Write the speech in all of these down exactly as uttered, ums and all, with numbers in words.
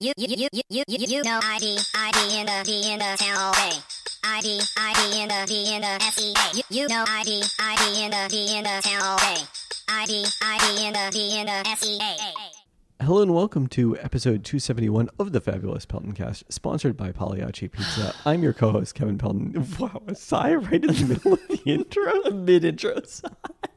you, you, you, you, you, you, you know I D, I D in the, D in the town all day. I D, I D in the, D in the S E A. You, you know I D, I D in the, D in the town all day. I D, I D in the, D in the S E A. Hello and welcome to episode two seventy-one of the Fabulous Pelton Cast, sponsored by Pagliacci Pizza. I'm your co-host, Kevin Pelton. Wow, a sigh right in the middle of the intro? Mid-intro sigh.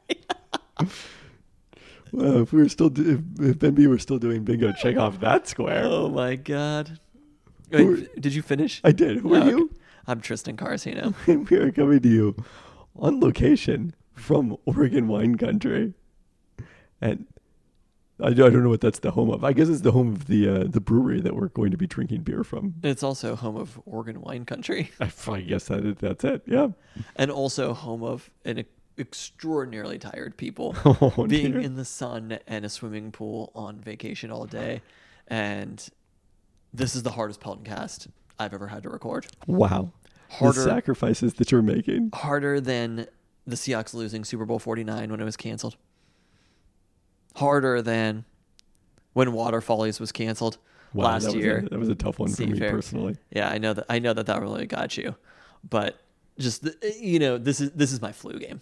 Well, if we were still, do- if, if Ben B were still doing bingo, check off that square. Oh my god. Who Wait, did you finish? I did. Who are Oh, you? okay. I'm Tristan Carsino. And we are coming to you on location from Oregon wine country. And I don't, I don't know what that's the home of. I guess it's the home of the uh, the brewery that we're going to be drinking beer from. It's also home of Oregon wine country. I, I guess that is, that's it. Yeah. And also home of an extraordinarily tired people Oh, being dear. in the sun and a swimming pool on vacation all day. And this is the hardest Pelton cast I've ever had to record. Wow. Harder- The sacrifices that you're making. Harder than the Seahawks losing Super Bowl forty-nine when it was canceled. Harder than when Water Follies was canceled Wow, last that was year. A, that was a tough one for me Seafair. personally. Yeah, I know that. I know that that really got you, but just the, you know, this is this is my flu game.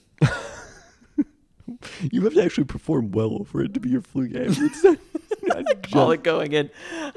You have to actually perform well for it to be your flu game. It's not, not Call just- it going in.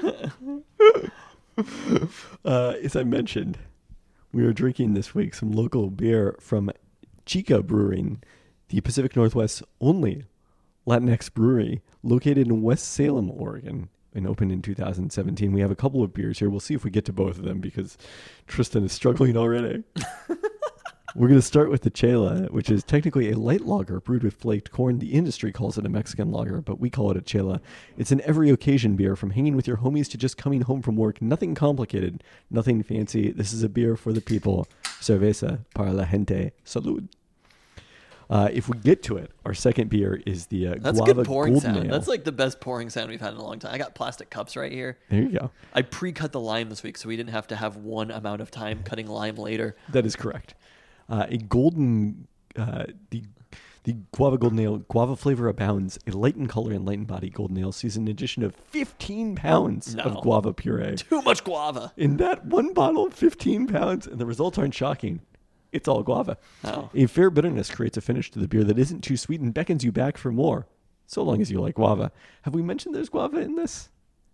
Uh, as I mentioned, we are drinking this week some local beer from Chica Brewing, the Pacific Northwest's only Latinx brewery located in West Salem, Oregon, and opened in two thousand seventeen. We have a couple of beers here. We'll see if we get to both of them because Tristan is struggling already. We're going to start with the Chela, which is technically a light lager brewed with flaked corn. The industry calls it a Mexican lager, but we call it a Chela. It's an every occasion beer, from hanging with your homies to just coming home from work. Nothing complicated, nothing fancy. This is a beer for the people. Cerveza para la gente. Salud. Uh, if we get to it, our second beer is the uh, That's a Guava good pouring Golden sound. Ale. That's like the best pouring sound we've had in a long time. I got plastic cups right here. There you go. I pre-cut the lime this week, so we didn't have to have one amount of time cutting lime later. That is correct. Uh, a golden, uh, the the Guava Golden Ale, guava flavor abounds. A light in color and light in body Golden Ale sees an addition of fifteen pounds No. of guava puree. Too much guava. In that one bottle, fifteen pounds, and the results aren't shocking. It's all guava. Oh. A fair bitterness creates a finish to the beer that isn't too sweet and beckons you back for more, so long as you like guava. Have we mentioned there's guava in this?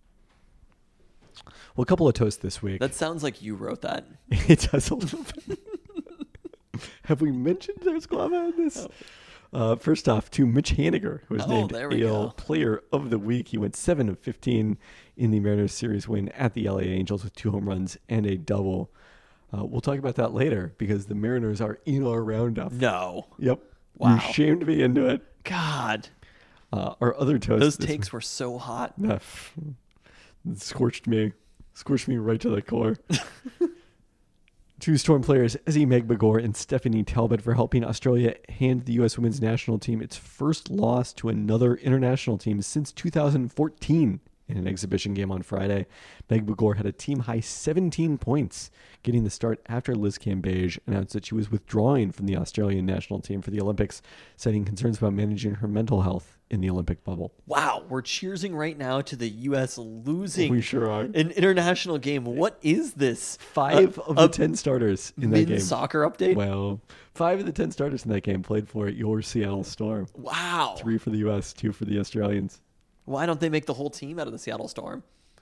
Well, a couple of toasts this week. That sounds like you wrote that. It does a little bit. Have we mentioned there's guava in this? Uh, first off, to Mitch Haniger, who was Oh, named there we A L go. Player of the Week. He went seven of fifteen in the Mariners series win at the L A Angels with two home runs and a double. Uh, we'll talk about that later because the Mariners are in our roundup. No. Yep. Wow. You're ashamed to be into it. God. Uh, our other toast. Those this takes were so hot. week- It scorched me. Scorched me right to the core. Two Storm players, Ezzy Megbagor and Stephanie Talbot, for helping Australia hand the U S women's national team its first loss to another international team since two thousand fourteen in an exhibition game on Friday. Megbagor had a team-high seventeen points, getting the start after Liz Cambage announced that she was withdrawing from the Australian national team for the Olympics, citing concerns about managing her mental health in the Olympic bubble. Wow, we're cheersing right now to the U S losing We sure are. an international game. What is this? Five A- of a the ten starters in that men's game. soccer update? Well, five of the ten starters in that game played for your Seattle Storm. Wow. Three for the U S, two for the Australians. Why don't they make the whole team out of the Seattle Storm?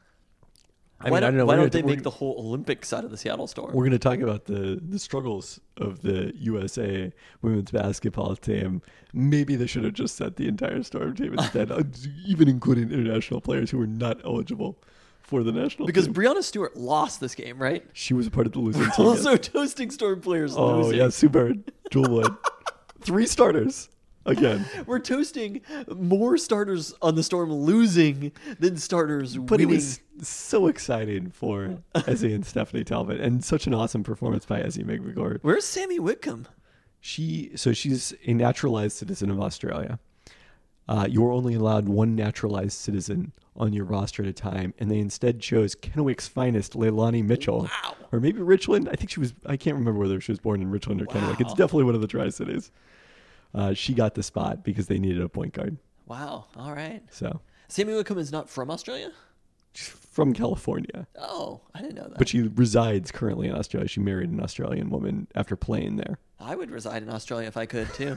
I why mean, I don't, don't know. why We're don't gonna- they make we're- the whole Olympics out of the Seattle Storm? We're going to talk about the, the struggles of the U S A women's basketball team. Maybe they should have just set the entire Storm team instead, uh, even including international players who were not eligible for the national Because team. Breonna Stewart lost this game, right? She was a part of the losing team. Also yes. toasting Storm players Oh, losing. yeah, Sue Bird, Jewel Wood. Three starters. Again. We're toasting more starters on the Storm losing than starters But winning. it was so exciting for Ezzy and Stephanie Talbot, and such an awesome performance by Ezzy Megbagor. Where's Sammy Whitcomb? She so she's a naturalized citizen of Australia. Uh, you're only allowed one naturalized citizen on your roster at a time, and they instead chose Kennewick's finest, Leilani Mitchell, Wow. or maybe Richland. I think she was. I can't remember whether she was born in Richland or Kennewick. It's Wow. definitely one of the Tri-Cities. Uh, she got the spot because they needed a point guard. Wow. All right. So Sammy Whitcomb is not from Australia? She's from California, Oh, I didn't know that. but she resides currently in Australia. She married an Australian woman after playing there. I would reside in Australia if I could too.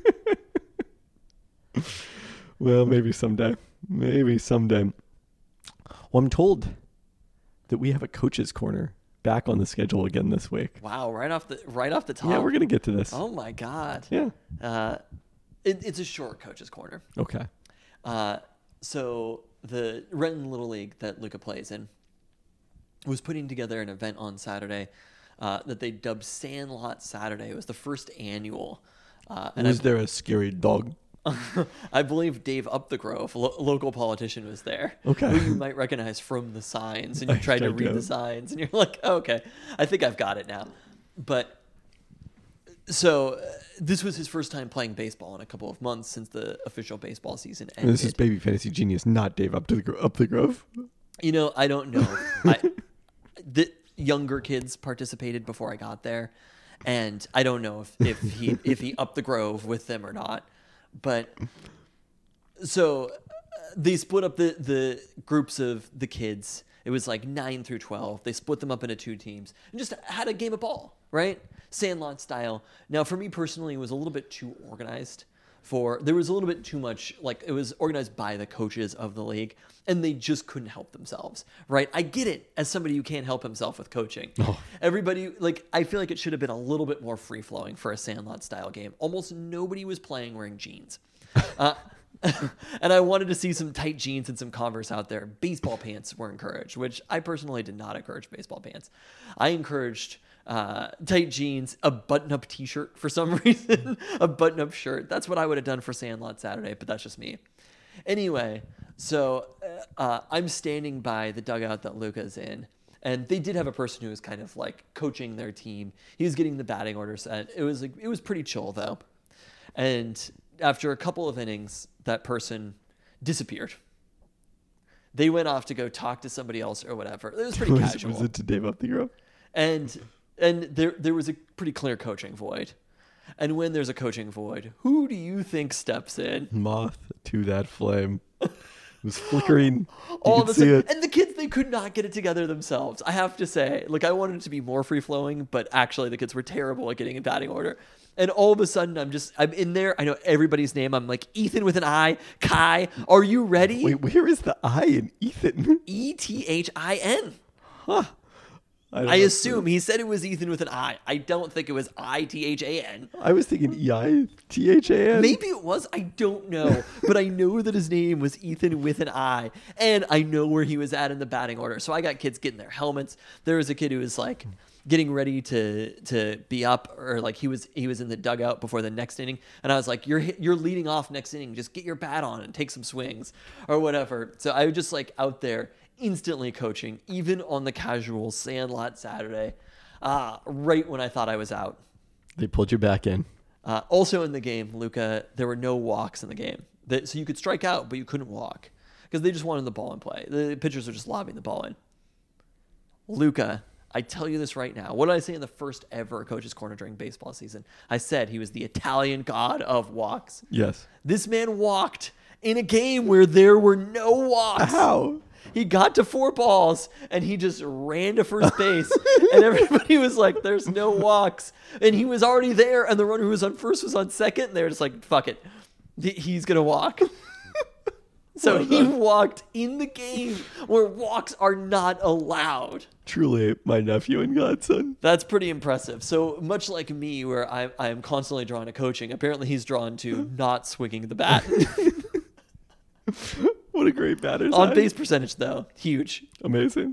Well, maybe someday. Maybe someday. Well, I'm told that we have a coach's corner back on the schedule again this week. Wow, right off the right off the top. Yeah, we're gonna get to this. Oh my god. Yeah. Uh, it, it's a short coach's corner. Okay. Uh, so the Renton Little League that Luca plays in was putting together an event on Saturday uh, that they dubbed Sandlot Saturday. It was the first annual. Uh, and Was I, there a scary dog? I believe Dave Upthegrove, lo- local politician, was there. Okay. Who you might recognize from the signs, and you tried to Hashtag read the Dave. signs, and you're like, oh, okay, I think I've got it now. But so uh, this was his first time playing baseball in a couple of months since the official baseball season And ended. this is Baby Fantasy Genius, not Dave up to the gro- up the grove. You know, I don't know. I, the younger kids participated before I got there, and I don't know if, if he if he upped the grove with them or not. But so uh, they split up the, the groups of the kids. It was like nine through twelve. They split them up into two teams and just had a game of ball, right? Sandlot style. Now, for me personally, it was a little bit too organized. For there was a little bit too much, like it was organized by the coaches of the league, and they just couldn't help themselves, right? I get it as somebody who can't help himself with coaching. Oh. Everybody, like, I feel like it should have been a little bit more free flowing for a Sandlot style game. Almost nobody was playing wearing jeans. Uh, and I wanted to see some tight jeans and some Converse out there. Baseball pants were encouraged, which I personally did not encourage baseball pants. I encouraged uh, tight jeans, a button-up T-shirt for some reason, a button-up shirt. That's what I would have done for Sandlot Saturday, but that's just me. Anyway, so uh, I'm standing by the dugout that Luca's in, and they did have a person who was kind of like coaching their team. He was getting the batting order set. It was like, it was pretty chill though, and after a couple of innings, that person disappeared. They went off to go talk to somebody else or whatever. It was pretty was, casual. was it to Dave up the grove? And and there there was a pretty clear coaching void. And when there's a coaching void, who do you think steps in? Moth to that flame. It was flickering. You All could of a see sudden, it. and the kids, they could not get it together themselves. I have to say, like, I wanted it to be more free flowing, but actually the kids were terrible at getting in batting order. And all of a sudden, I'm just, I'm in there. I know everybody's name. I'm like, Ethan with an I, Kai, are you ready? Wait, where is the I in Ethan? E T H I N. Huh. don't I know. assume he said it was Ethan with an I. I don't think it was I T H A N. I was thinking E I T H A N. Maybe it was. I don't know. But I know that his name was Ethan with an I. And I know where he was at in the batting order. So I got kids getting their helmets. There was a kid who was like getting ready to to be up, or like he was he was in the dugout before the next inning. And I was like, you're you're leading off next inning. Just get your bat on and take some swings or whatever. So I was just like out there instantly coaching, even on the casual Sandlot Saturday, uh, right when I thought I was out. They pulled you back in. Uh, also in the game, Luca, there were no walks in the game. That, so you could strike out, but you couldn't walk because they just wanted the ball in play. The pitchers are just lobbing the ball in. Luca, I tell you this right now. What did I say in the first ever Coach's Corner during baseball season? I said he was the Italian god of walks. Yes. This man walked in a game where there were no walks. How? He got to four balls and he just ran to first base and everybody was like, there's no walks. And he was already there and the runner who was on first was on second. And they were just like, fuck it. He- He's going to walk. So Well he done. walked in the game where walks are not allowed. Truly my nephew and godson. That's pretty impressive. So much like me, where I, I am constantly drawn to coaching, apparently he's drawn to not swinging the bat. What a great batter's On eye. base percentage, though, huge. Amazing.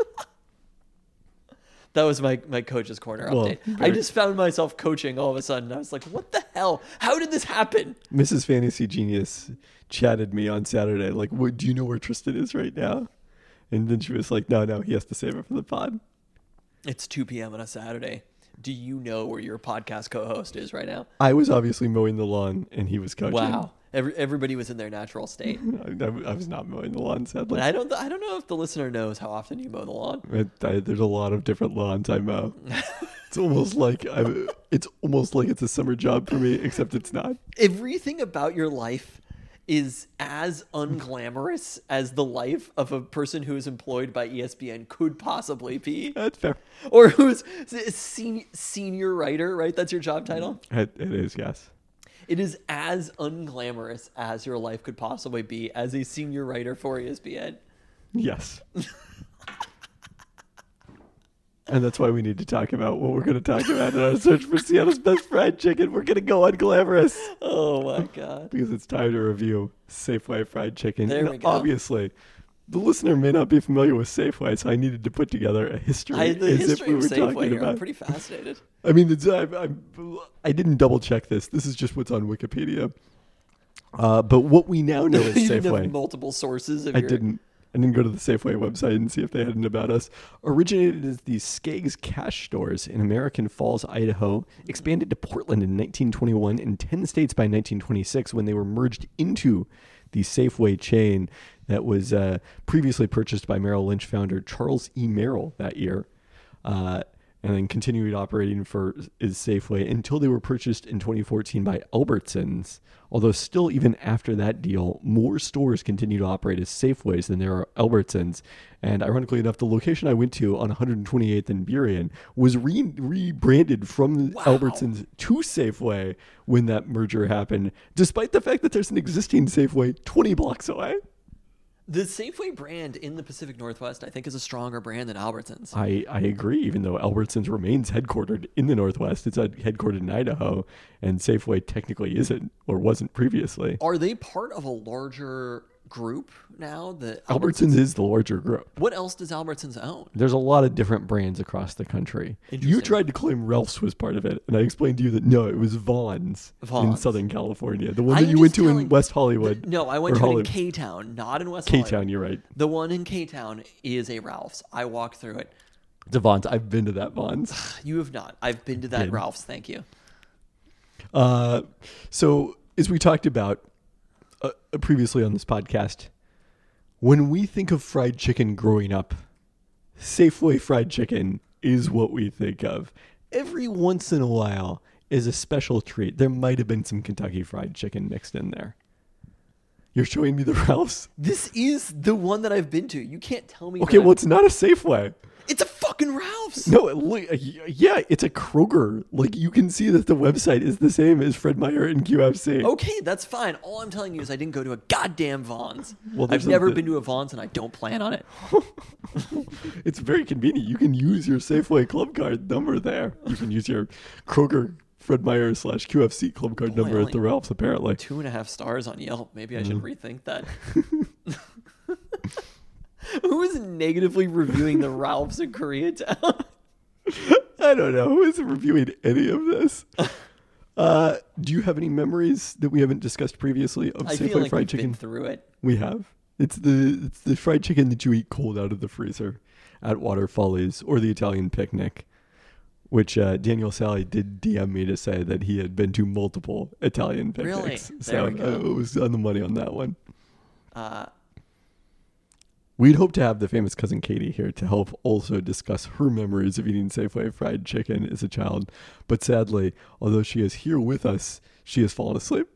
That was my, my coach's corner Well, update. I very- just found myself coaching all of a sudden. I was like, what the hell? How did this happen? Missus Fantasy Genius chatted me on Saturday, like, what, do you know where Tristan is right now? And then she was like, no, no, he has to save it for the pod. It's two p.m. on a Saturday. Do you know where your podcast co-host is right now? I was obviously mowing the lawn and he was coaching. Wow. Every, everybody was in their natural state. I, I- I was not mowing the lawn, sadly. And I don't I don't know if the listener knows how often you mow the lawn. It, I, there's a lot of different lawns I mow. It's almost like I'm, it's almost like it's a summer job for me, except it's not. Everything about your life is as unglamorous as the life of a person who is employed by E S P N could possibly be. That's fair. Or who's a senior, senior writer, right? That's your job title? It, it is, yes. It is as unglamorous as your life could possibly be as a senior writer for E S P N. Yes. And that's why we need to talk about what we're going to talk about in our search for Seattle's best fried chicken. We're going to go unglamorous. Oh, my God. Because it's time to review Safeway fried chicken. There And we go. Obviously, the listener may not be familiar with Safeway, so I needed to put together a history I, the as history if we of were Safeway talking here, about. I'm pretty fascinated. I mean, it's, I, I, I didn't double check this. This is just what's on Wikipedia. Uh, but what we now know is You didn't Safeway. have multiple sources of I your... didn't. I didn't go to the Safeway website and see if they had an about us. Originated as the Skeggs Cash Stores in American Falls, Idaho. Expanded to Portland in nineteen twenty-one and ten states by nineteen twenty-six when they were merged into the Safeway chain that was uh, previously purchased by Merrill Lynch founder Charles E. Merrill that year. Uh, and then continued operating for is Safeway until they were purchased in twenty fourteen by Albertsons. Although still, even after that deal, more stores continue to operate as Safeways than there are Albertsons. And ironically enough, the location I went to on one hundred twenty-eighth and Burien was re- rebranded from Wow. Albertsons to Safeway when that merger happened, despite the fact that there's an existing Safeway twenty blocks away. The Safeway brand in the Pacific Northwest, I think, is a stronger brand than Albertsons. I, I agree, even though Albertsons remains headquartered in the Northwest. It's uh, headquartered in Idaho, and Safeway technically isn't or wasn't previously. Are they part of a larger group now? The Albertsons is the larger group. What else does Albertsons own? There's a lot of different brands across the country. You Interesting. tried to claim Ralph's was part of it, and I explained to you that no, it was Vaughn's, in Vaughn's. Southern California. The one I'm that you went just to in telling- West Hollywood. The- no, I went or to it in Hollywood. K-Town, not in West Hollywood. K-Town, you're right. The one in K-Town is a Ralph's. I walked through it. It's a Vaughn's. I've been to that Vaughn's. You have not. I've been to that Did. Ralph's. Thank you. Uh, so, as we talked about uh, previously on this podcast, when we think of fried chicken growing up, Safeway fried chicken is what we think of. Every once in a while is a special treat. There might have been some Kentucky fried chicken mixed in there. You're showing me the Ralph's? This is the one that I've been to. You can't tell me. Okay, that- well, it's not a Safeway. it's a fucking Ralph's. No, it, look, yeah, it's a Kroger. Like, you can see that the website is the same as Fred Meyer and Q F C. Okay, that's fine. All I'm telling you is I didn't go to a goddamn Vaughn's. Well, there's I've never a- been to a Vaughn's, and I don't plan on it. It's very convenient. You can use your Safeway club card number there. You can use your Kroger Fred Meyer slash Q F C club card Boy, number only- at the Ralph's, apparently. Two and a half stars on Yelp. Maybe I should rethink that. Who is negatively reviewing the Ralph's in Koreatown? I don't know. Who is reviewing any of this? Uh, do you have any memories that we haven't discussed previously of I Safeway feel like fried we've chicken? been through it. We have. It's the it's the fried chicken that you eat cold out of the freezer at Water Follies or the Italian Picnic, which uh, Daniel Sally did D M me to say that he had been to multiple Italian Really? picnics. There So we go. uh, it was on the money on that one. Uh, We'd hope to have the famous cousin Katie here to help also discuss her memories of eating Safeway fried chicken as a child. But sadly, although she is here with us, she has fallen asleep.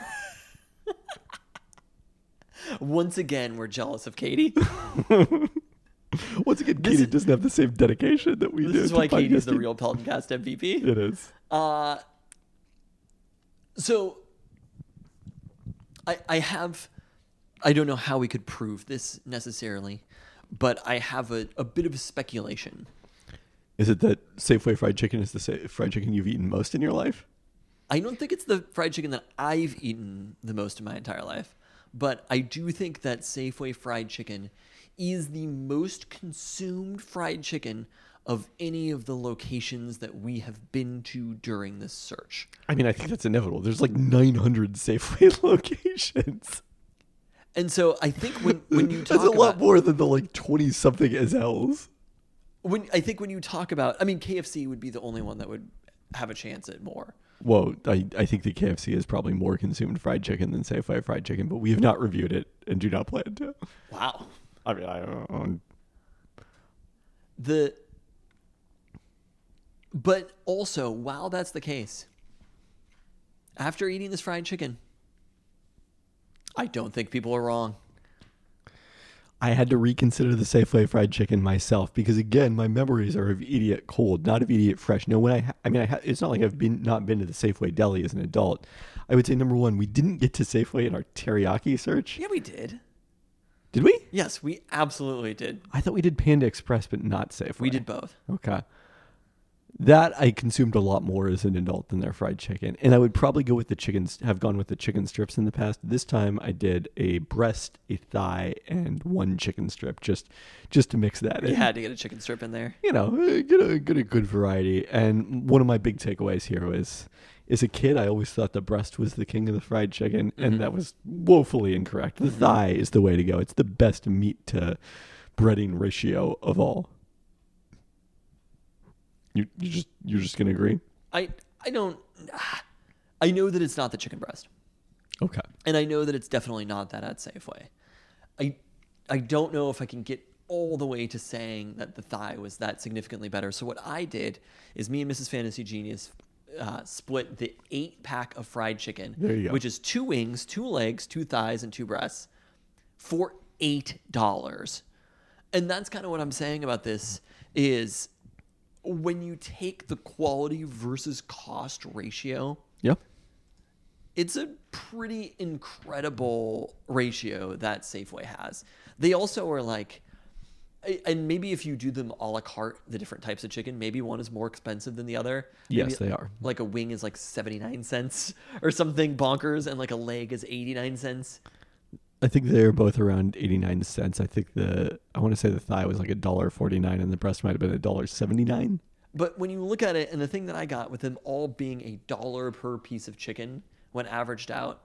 once again, we're jealous of Katie. Once again, This Katie is- doesn't have the same dedication that we do. This is to why Katie's the podcasting. real Peltoncast M V P. It is. Uh, so I I have I don't know how we could prove this necessarily, but I have a, a bit of a speculation. Is it that Safeway fried chicken is the sa- fried chicken you've eaten most in your life? I don't think it's the fried chicken that I've eaten the most in my entire life, but I do think that Safeway fried chicken is the most consumed fried chicken of any of the locations that we have been to during this search. I mean, I think that's inevitable. There's like nine hundred Safeway locations. And so I think when, when you That's talk a lot about, more than the like twenty-something Azels. when I think when you talk about, I mean, K F C would be the only one that would have a chance at more. Whoa, I, I think that K F C is probably more consumed fried chicken than Safeway fried chicken, but we have not reviewed it and do not plan to. Wow. I mean, I don't. The but also, while that's the case, after eating this fried chicken, I don't think people are wrong. I had to reconsider the Safeway fried chicken myself because, again, my memories are of Idiot Cold, not of Idiot Fresh. No, when I, ha- I mean, I ha- it's not like I've been not been to the Safeway deli as an adult. I would say number one, we didn't get to Safeway in our teriyaki search. Yeah, we did. Did we? Yes, we absolutely did. I thought we did Panda Express, but not Safeway. We did both. Okay. That I consumed a lot more as an adult than their fried chicken. And I would probably go with the chickens, have gone with the chicken strips in the past. This time I did a breast, a thigh, and one chicken strip just just to mix that in. You had to get a chicken strip in there. You know, eh, get a, get a good variety. And one of my big takeaways here was, as a kid, I always thought the breast was the king of the fried chicken, and Mm-hmm. that was woefully incorrect. The thigh is the way to go. It's the best meat to breading ratio of all. You you just you're just gonna agree? I I don't. I know that it's not the chicken breast, Okay. and I know that it's definitely not that at Safeway. I I don't know if I can get all the way to saying that the thigh was that significantly better. So what I did is me and Missus Fantasy Genius uh, split the eight pack of fried chicken, There you go. which is two wings, two legs, two thighs, and two breasts, for eight dollars. And that's kind of what I'm saying about this is when you take the quality versus cost ratio, Yep. it's a pretty incredible ratio that Safeway has. They also are like, and maybe if you do them a la carte, the different types of chicken, maybe one is more expensive than the other. Yes, Maybe they are. Like a wing is like seventy-nine cents or something bonkers, and like a leg is eighty-nine cents. I think they're both around eighty-nine cents. I think the I want to say the thigh was like a dollar forty-nine, and the breast might have been a dollar seventy-nine. But when you look at it, and the thing that I got with them all being a dollar per piece of chicken when averaged out,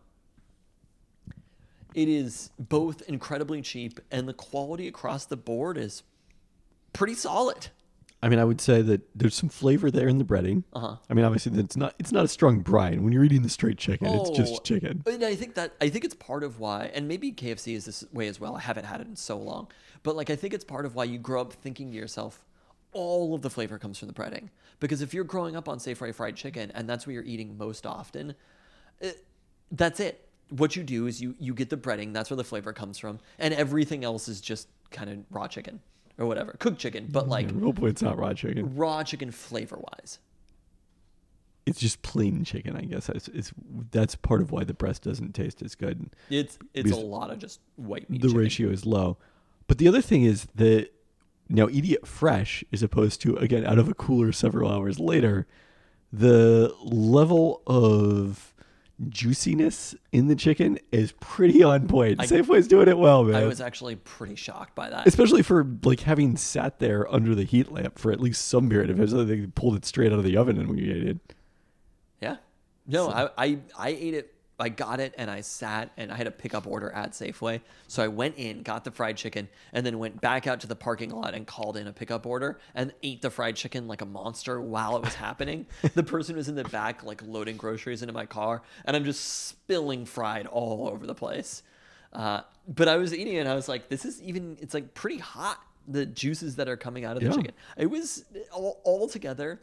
it is both incredibly cheap and the quality across the board is pretty solid. I mean, I would say that there's some flavor there in the breading. Uh-huh. I mean, obviously, it's not it's not a strong brine. When you're eating the straight chicken, it's Oh, just chicken. And I think that I think it's part of why, and maybe K F C is this way as well. I haven't had it in so long, but like I think it's part of why you grow up thinking to yourself, all of the flavor comes from the breading. Because if you're growing up on Safeway fried chicken and that's what you're eating most often, it, that's it. What you do is you you get the breading. That's where the flavor comes from, and everything else is just kind of raw chicken or whatever, cooked chicken, but like Yeah, hopefully, it's not raw chicken. raw chicken flavor wise. It's just plain chicken, I guess. It's, it's that's part of why the breast doesn't taste as good. It's it's Because a lot of just white meat. The chicken. ratio is low. But the other thing is that now Idiot Fresh, as opposed to, again, out of a cooler several hours later, the level of juiciness in the chicken is pretty on point. I- Safeway's doing it well, man. I was actually pretty shocked by that. Especially for like having sat there under the heat lamp for at least some period of time. They pulled it straight out of the oven and we ate it. Yeah. No, I, I I ate it. I got it and I sat and I had a pickup order at Safeway. So I went in, got the fried chicken, and then went back out to the parking lot and called in a pickup order and ate the fried chicken like a monster while it was happening. The person was in the back like loading groceries into my car, and I'm just spilling fried all over the place. Uh, but I was eating it and I was like, this is even, it's like pretty hot, the juices that are coming out of the Yeah. chicken. It was all, all together.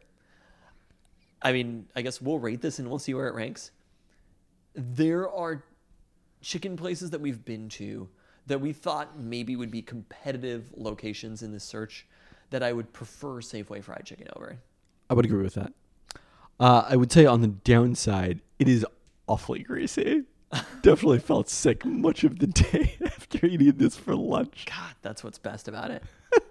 I mean, I guess we'll rate this and we'll see where it ranks. There are chicken places that we've been to that we thought maybe would be competitive locations in this search that I would prefer Safeway fried chicken over. I would agree with that. Uh, I would say on the downside, it is awfully greasy. Definitely felt sick much of the day after eating this for lunch. God, that's what's best about it.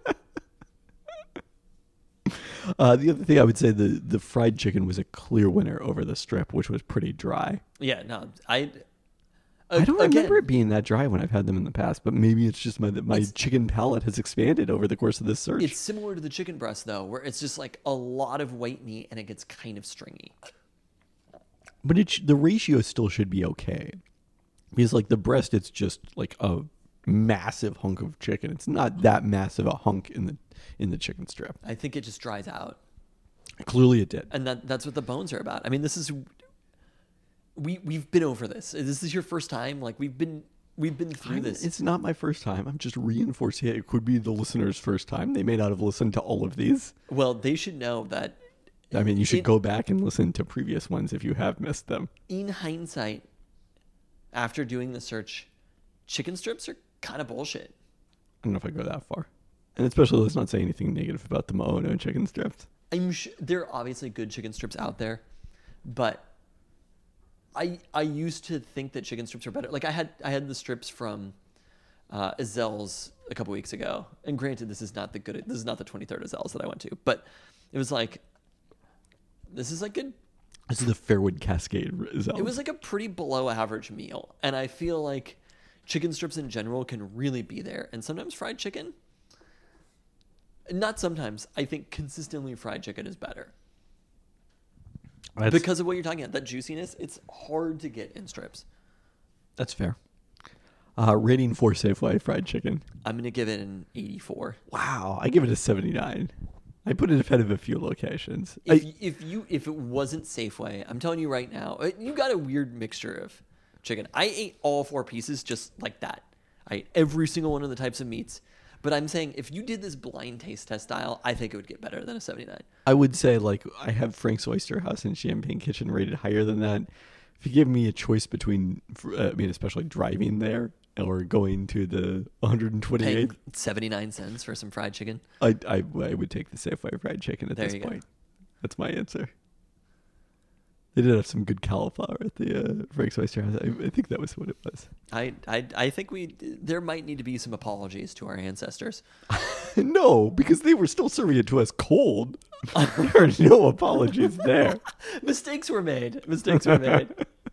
Uh, the other thing I would say, the, the fried chicken was a clear winner over the strip, which was pretty dry. Yeah, no, I. I don't again, remember it being that dry when I've had them in the past, but maybe it's just my my It's- chicken palate has expanded over the course of this search. It's similar to the chicken breast though, where it's just like a lot of white meat and it gets kind of stringy. But it sh- the ratio still should be okay. Because like the breast, it's just like a massive hunk of chicken. It's not that massive a hunk in the in the chicken strip. I think it just dries out. Clearly it did. And that that's what the bones are about. I mean, this is we we've been over this. This is your first time. Like we've been we've been through I'm- this. It's not my first time. I'm just reinforcing it. It could be the listener's first time. They may not have listened to all of these. Well, they should know that I mean, you should in, go back and listen to previous ones if you have missed them. in hindsight, after doing the search, chicken strips are kind of bullshit. I don't know if I go that far. And especially let's not say anything negative about the Maono chicken strips. I'm sure there are obviously good chicken strips out there, but I I used to think that chicken strips are better. Like I had I had the strips from uh, Azel's a couple weeks ago, and granted, this is not the good. This is not the twenty-third Azel's that I went to, but it was like this is like good. This is the Fairwood Cascade result. It was like a pretty below average meal, and I feel like chicken strips in general can really be there, and sometimes fried chicken. Not sometimes. I think consistently fried chicken is better. That's, Because of what you're talking about, that juiciness, it's hard to get in strips. that's fair. Uh, rating for Safeway fried chicken. I'm going to give it an eighty-four. Wow, I give it a seventy-nine. I put it ahead of a few locations. If, I, if you if it wasn't Safeway, I'm telling you right now, uh, you got a weird mixture of chicken. I ate all four pieces just like that. I ate every single one of the types of meats. But I'm saying if you did this blind taste test style, I think it would get better than a seventy-nine. I would say, like, I have Frank's Oyster House and Champagne Kitchen rated higher than that. If you give me a choice between, uh, I mean, especially driving there or going to the one twenty-eighth, Paying seventy-nine cents for some fried chicken. I, I, I would take the Safeway fried chicken at There this you go. point. That's my answer. They did have some good cauliflower at the uh, Frank's Oyster House. I, I think that was what it was. I, I I think we there might need to be some apologies to our ancestors. No, because they were still serving it to us cold. There are no apologies there. Mistakes were made. Mistakes were made.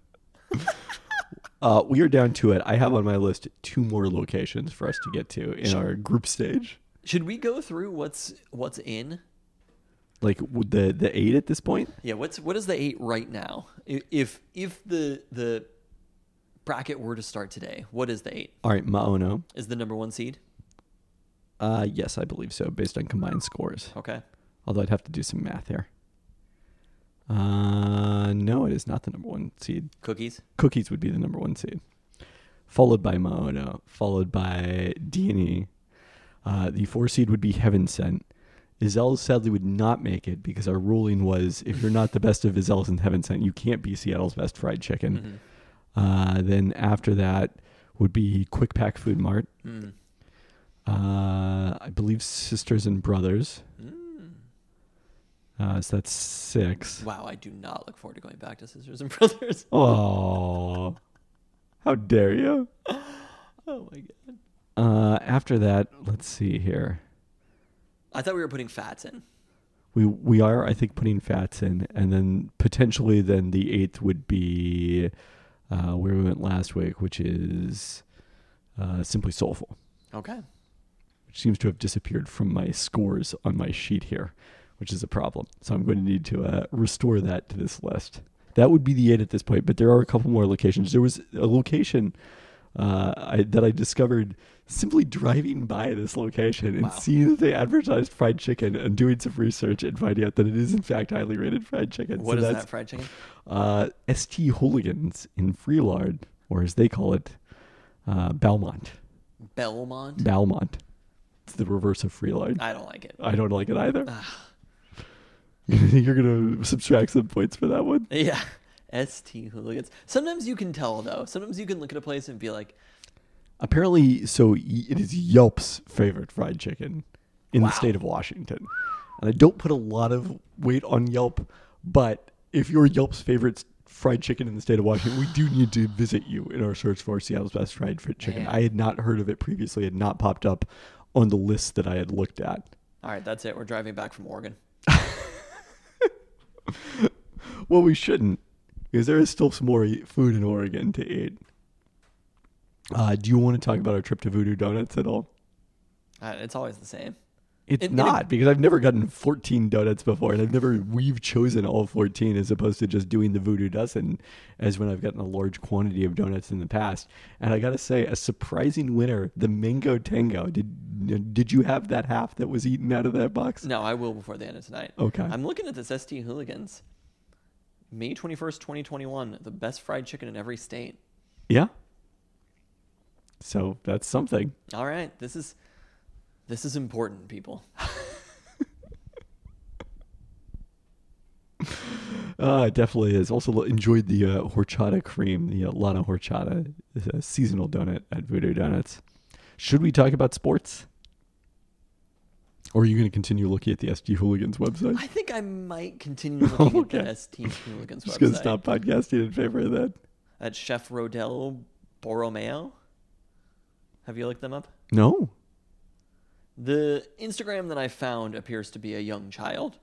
Uh, we are down to it. I have on my list two more locations for us to get to in our group stage. Should we go through what's what's in? Like w- the the eight at this point. Yeah, what's what is the eight right now? I- If if the the bracket were to start today, what is the eight? All right, Maono. Is the number one seed? Uh, yes, I believe so, based on combined scores. Okay. Although I'd have to do some math here. Uh, no, it is not the number one seed. Cookies. Cookies would be the number one seed, followed by Maono, followed by D and E. Uh, the four seed would be Heaven Sent. Izel's sadly would not make it because our ruling was if you're not the best of Izel's and Heaven Sent, you can't be Seattle's best fried chicken. Mm-hmm. Uh, then after that would be Quick Pack Food Mart. Mm. Uh, I believe Sisters and Brothers. Mm. Uh, so that's six. Wow, I do not look forward to going back to Sisters and Brothers. Oh, how dare you? Oh my god. Uh, after that, let's see here. I thought we were putting fats in. We we are, I think, putting fats in, and then potentially then the eighth would be uh, where we went last week, which is uh, Simply Soulful, Okay. which seems to have disappeared from my scores on my sheet here, which is a problem. So I'm going to need to uh, restore that to this list. That would be the eight at this point, but there are a couple more locations. There was a location uh, I, that I discovered simply driving by this location and Wow. seeing that they advertised fried chicken and doing some research and finding out that it is in fact highly rated fried chicken. What so is that's that fried chicken? uh, S T Hooligans in Freelard, or as they call it, uh, Belmont. Belmont? Belmont. It's the reverse of Freelard. I don't like it. I don't like it either. Ah. You're going to subtract some points for that one? Yeah. S T hooligans. Sometimes you can tell though. Sometimes you can look at a place and be like, Apparently, so y- it is Yelp's favorite fried chicken in Wow. the state of Washington. And I don't put a lot of weight on Yelp, but if you're Yelp's favorite fried chicken in the state of Washington, we do need to visit you in our search for Seattle's best fried fr- chicken. Man. I had not heard of it previously, it had not popped up on the list that I had looked at. all right, that's it. We're driving back from Oregon. Well, we shouldn't, because there is still some more e- food in Oregon to eat. Uh, do you want to talk about our trip to Voodoo Donuts at all? Uh, it's always the same. It's And- and not, because I've never gotten fourteen donuts before, and I've never, we've chosen all fourteen as opposed to just doing the Voodoo Dozen as when I've gotten a large quantity of donuts in the past. And I gotta say, a surprising winner, the Mango Tango. Did did you have that half that was eaten out of that box? No, I will before the end of tonight. Okay. I'm looking at this S T hooligans. May twenty-first, twenty twenty-one. The best fried chicken in every state. Yeah. So that's something. All right, this is this is important, people. Uh, it definitely is. Also lo- enjoyed the uh, horchata cream, the uh, Lana horchata, a seasonal donut at Voodoo Donuts. Should we talk about sports? Or are you going to continue looking at the S T Hooligans website? I think I might continue looking Okay. at the S T Hooligans Just website. going to stop podcasting in favor of that. At Chef Rodel Borromeo. Have you looked them up? No. The Instagram that I found appears to be a young child.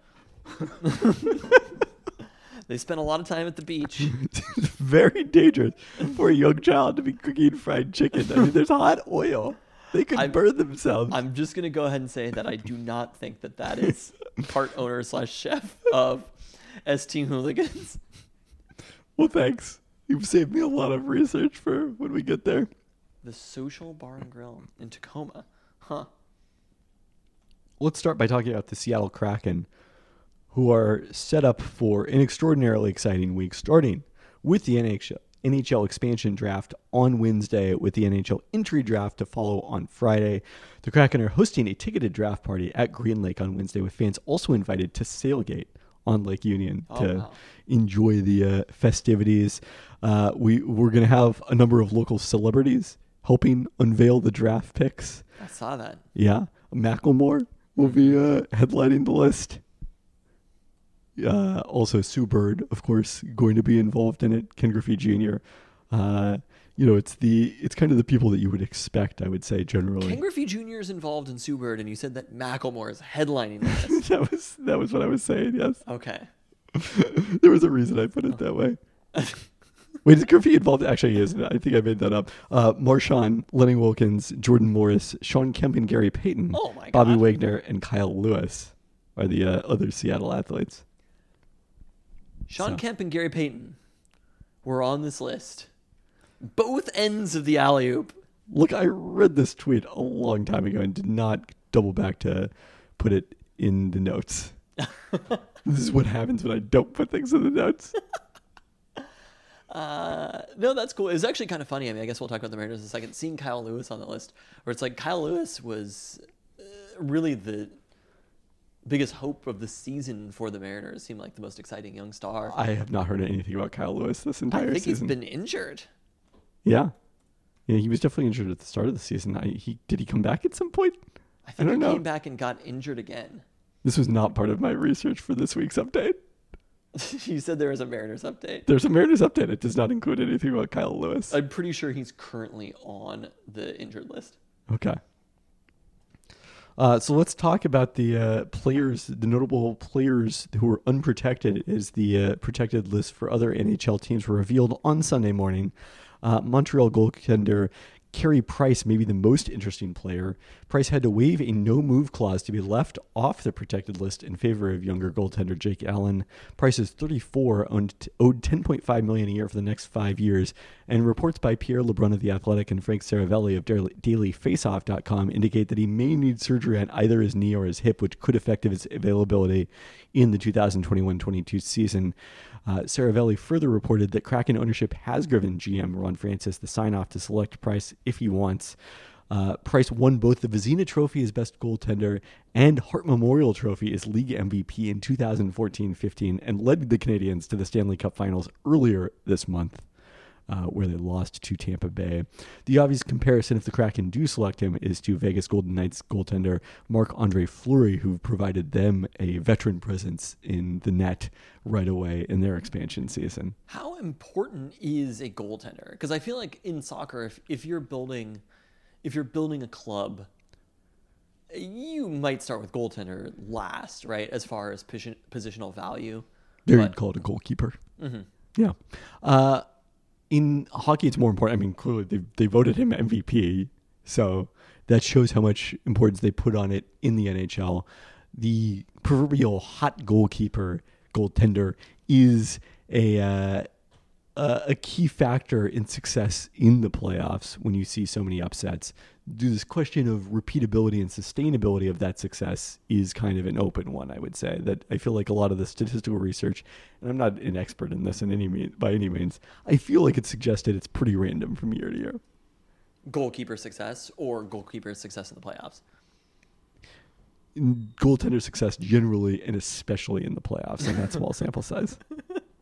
They spent a lot of time at the beach. It's very dangerous for a young child to be cooking fried chicken. I mean, there's hot oil. They could I'm- burn themselves. I'm just going to go ahead and say that I do not think that that is part owner slash chef of S T Hooligans. Well, thanks. You've saved me a lot of research for when we get there. The Social Bar and Grill in Tacoma. Huh. Let's start by talking about the Seattle Kraken, who are set up for an extraordinarily exciting week, starting with the N H L, N H L expansion draft on Wednesday, with the N H L entry draft to follow on Friday. The Kraken are hosting a ticketed draft party at Green Lake on Wednesday, with fans also invited to sailgate on Lake Union Oh, to wow. enjoy the uh, festivities. Uh, we, we're going to have a number of local celebrities helping unveil the draft picks. I saw that. Yeah, Macklemore will be uh, headlining the list. Uh, also, Sue Bird, of course, going to be involved in it. Ken Griffey Junior Uh, you know, it's the it's kind of the people that you would expect, I would say, generally. Ken Griffey Junior is involved in Sue Bird, and you said that Macklemore is headlining this. that was that was what I was saying. Yes, Okay. there was a reason I put it that way. Wait, is Griffey involved? Actually, he isn't. I think I made that up. Uh, Marshawn, Lenny Wilkins, Jordan Morris, Sean Kemp, and Gary Payton. Oh, my Bobby God. Wagner and Kyle Lewis are the uh, other Seattle athletes. Sean So. Kemp and Gary Payton were on this list. Both ends of the alley-oop. Look, I read this tweet a long time ago and did not double back to put it in the notes. This is what happens when I don't put things in the notes. Uh, no, that's cool. It was actually kind of funny. I mean, I guess we'll talk about the Mariners in a second. Seeing Kyle Lewis on the list, where it's like Kyle Lewis was uh, really the biggest hope of the season for the Mariners. Seemed like the most exciting young star. I have not heard anything about Kyle Lewis this I entire think season. he's been injured. Yeah. Yeah, he was definitely injured at the start of the season. I, he Did he come back at some point? I think don't he know. came back and got injured again. This was not part of my research for this week's update. You said there was a Mariners update. There's a Mariners update. It does not include anything about Kyle Lewis. I'm pretty sure he's currently on the injured list. Okay. Uh, so let's talk about the uh, players, the notable players who were unprotected, as the uh, protected list for other N H L teams were revealed on Sunday morning. Uh, Montreal goaltender Carey Price may be the most interesting player. Price had to waive a no-move clause to be left off the protected list in favor of younger goaltender Jake Allen. Price is thirty-four, owned, owed ten point five million dollars a year for the next five years, and reports by Pierre LeBrun of The Athletic and Frank Saravelli of daily faceoff dot com indicate that he may need surgery on either his knee or his hip, which could affect his availability in the two thousand twenty-one twenty-two season. Uh, Saravelli further reported that Kraken ownership has given G M Ron Francis the sign-off to select Price if he wants. Uh, Price won both the Vezina Trophy as best goaltender and Hart Memorial Trophy as league M V P in two thousand fourteen fifteen and led the Canadiens to the Stanley Cup Finals earlier this month, uh, where they lost to Tampa Bay. The obvious comparison, if the Kraken do select him, is to Vegas Golden Knights goaltender Marc-Andre Fleury, who provided them a veteran presence in the net right away in their expansion season. How important is a goaltender? Because I feel like in soccer, if, if you're building, if you're building a club, you might start with goaltender last, right? As far as position, positional value. There But- you'd call it a goalkeeper. Yeah. Uh, in hockey, it's more important. I mean, clearly they they voted him M V P, so that shows how much importance they put on it in the N H L. The proverbial hot goalkeeper, goaltender, is a uh, a a key factor in success in the playoffs when you see so many upsets. This question of repeatability and sustainability of that success is kind of an open one, I would say. That I feel like a lot of the statistical research, and I'm not an expert in this in any mean, by any means, I feel like it's suggested it's pretty random from year to year. Goalkeeper success or goalkeeper success in the playoffs. In goaltender success generally, and especially in the playoffs, and that small sample size.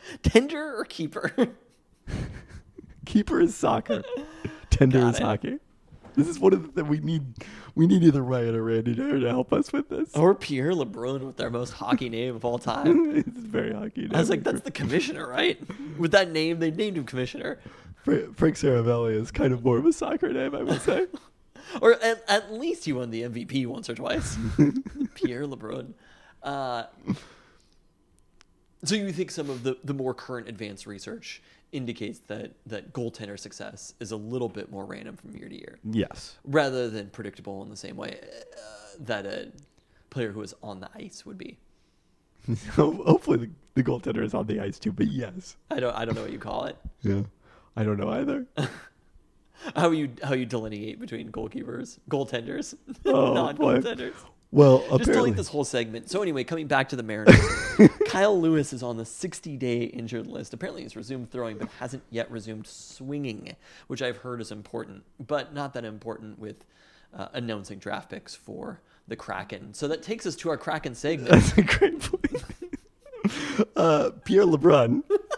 Tender or keeper? Keeper is soccer. Tender Got is it. hockey. This is one of the that we need. We need either Ryan or Randy to to help us with this. Or Pierre LeBrun with their most hockey name of all time. It's very hockey. I was like, that's the commissioner, right? With that name, they named him commissioner. Fra- Frank Saravelli is kind of more of a soccer name, I would say. Or at, at least he won the M V P once or twice. Pierre LeBrun. Uh, so you think some of the, the more current advanced research indicates that, that goaltender success is a little bit more random from year to year, Yes. rather than predictable in the same way uh, that a player who is on the ice would be. Hopefully the, the goaltender is on the ice too, but yes. I don't I don't know what you call it. Yeah. I don't know either. How you how you delineate between goalkeepers, goaltenders, Oh, non-goaltenders. Well, Just apparently. delete this whole segment. So anyway, coming back to the Mariners, Kyle Lewis is on the sixty-day injured list. Apparently, he's resumed throwing, but hasn't yet resumed swinging, which I've heard is important, but not that important with uh, announcing draft picks for the Kraken. So that takes us to our Kraken segment. That's a great point. uh, Pierre LeBrun.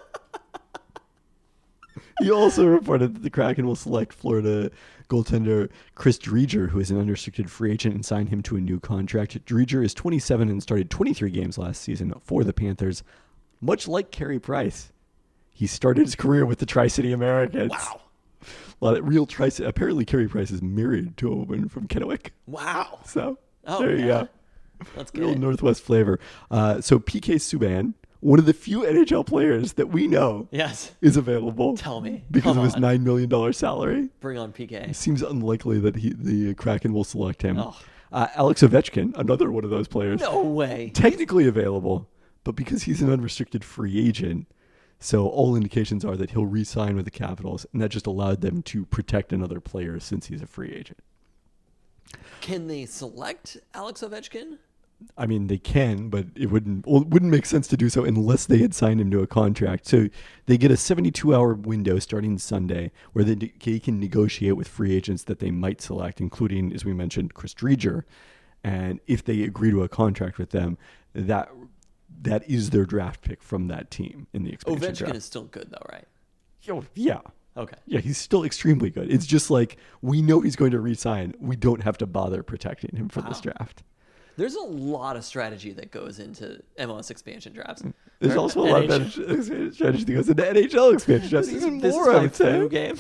He also reported that the Kraken will select Florida goaltender Chris Driedger, who is an unrestricted free agent, and sign him to a new contract. Driedger is twenty-seven and started twenty-three games last season for the Panthers. Much like Carey Price, he started his career with the Tri-City Americans. Wow. A lot of real Tri-City. Apparently, Carey Price is married to a woman from Kennewick. Wow. So Oh, there you yeah. go. Let's get Real it. Northwest flavor. Uh, so P K Subban, one of the few N H L players that we know Yes. is available. Tell me. Because Come of his on. nine million dollars salary. Bring on P K. It seems unlikely that he, the Kraken will select him. Oh. Uh, Alex Ovechkin, another one of those players, No way. technically available, but because he's an unrestricted free agent, so all indications are that he'll re-sign with the Capitals, and that just allowed them to protect another player since he's a free agent. Can they select Alex Ovechkin? I mean, they can, but it wouldn't well, it wouldn't make sense to do so unless they had signed him to a contract. So they get a seventy-two hour window starting Sunday where they, they can negotiate with free agents that they might select, including, as we mentioned, Chris Driedger. And if they agree to a contract with them, that that is their draft pick from that team in the expansion Ovechkin draft. is still good, though, right? Yo, yeah. Okay. Yeah, he's still extremely good. It's just like we know he's going to re-sign. We don't have to bother protecting him for this Wow. draft. There's a lot of strategy that goes into M L S expansion drafts. There's Or also a lot N H L. of expansion strategy that goes into N H L expansion drafts. This is- Even this more, is my I'd say. flu game.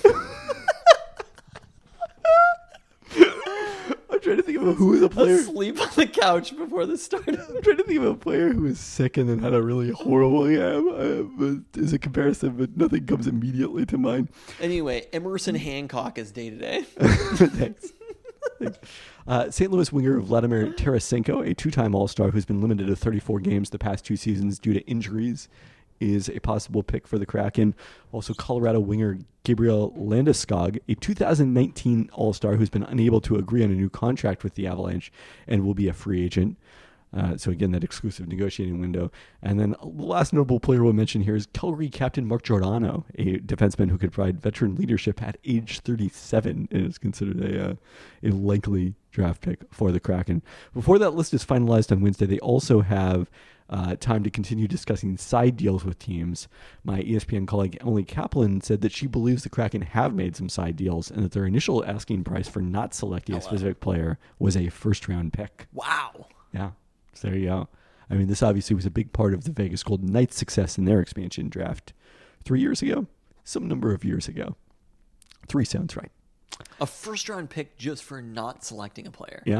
I'm trying to think of who is a player. Asleep on the couch before this started. I'm trying to think of a player who was sick and then had a really horrible game. Uh, but as a comparison, but nothing comes immediately to mind. Anyway, Emerson Hancock is day to day. Thanks. Thanks. Uh, Saint Louis winger Vladimir Tarasenko, a two-time All-Star who's been limited to thirty-four games the past two seasons due to injuries, is a possible pick for the Kraken. Also, Colorado winger Gabriel Landeskog, a two thousand nineteen All-Star who's been unable to agree on a new contract with the Avalanche and will be a free agent. Uh, so again, that exclusive negotiating window. And then the last notable player we'll mention here is Calgary captain Mark Giordano, a defenseman who could provide veteran leadership at age thirty-seven and is considered a, uh, a likely draft pick for the Kraken. Before that list is finalized on Wednesday, they also have uh, time to continue discussing side deals with teams. My E S P N colleague Emily Kaplan said that she believes the Kraken have made some side deals and that their initial asking price for not selecting a specific player was a first-round pick. Wow. Yeah. So there you go. I mean, this obviously was a big part of the Vegas Golden Knights' success in their expansion draft three years ago, some number of years ago. Three sounds right. A first round pick just for not selecting a player. Yeah.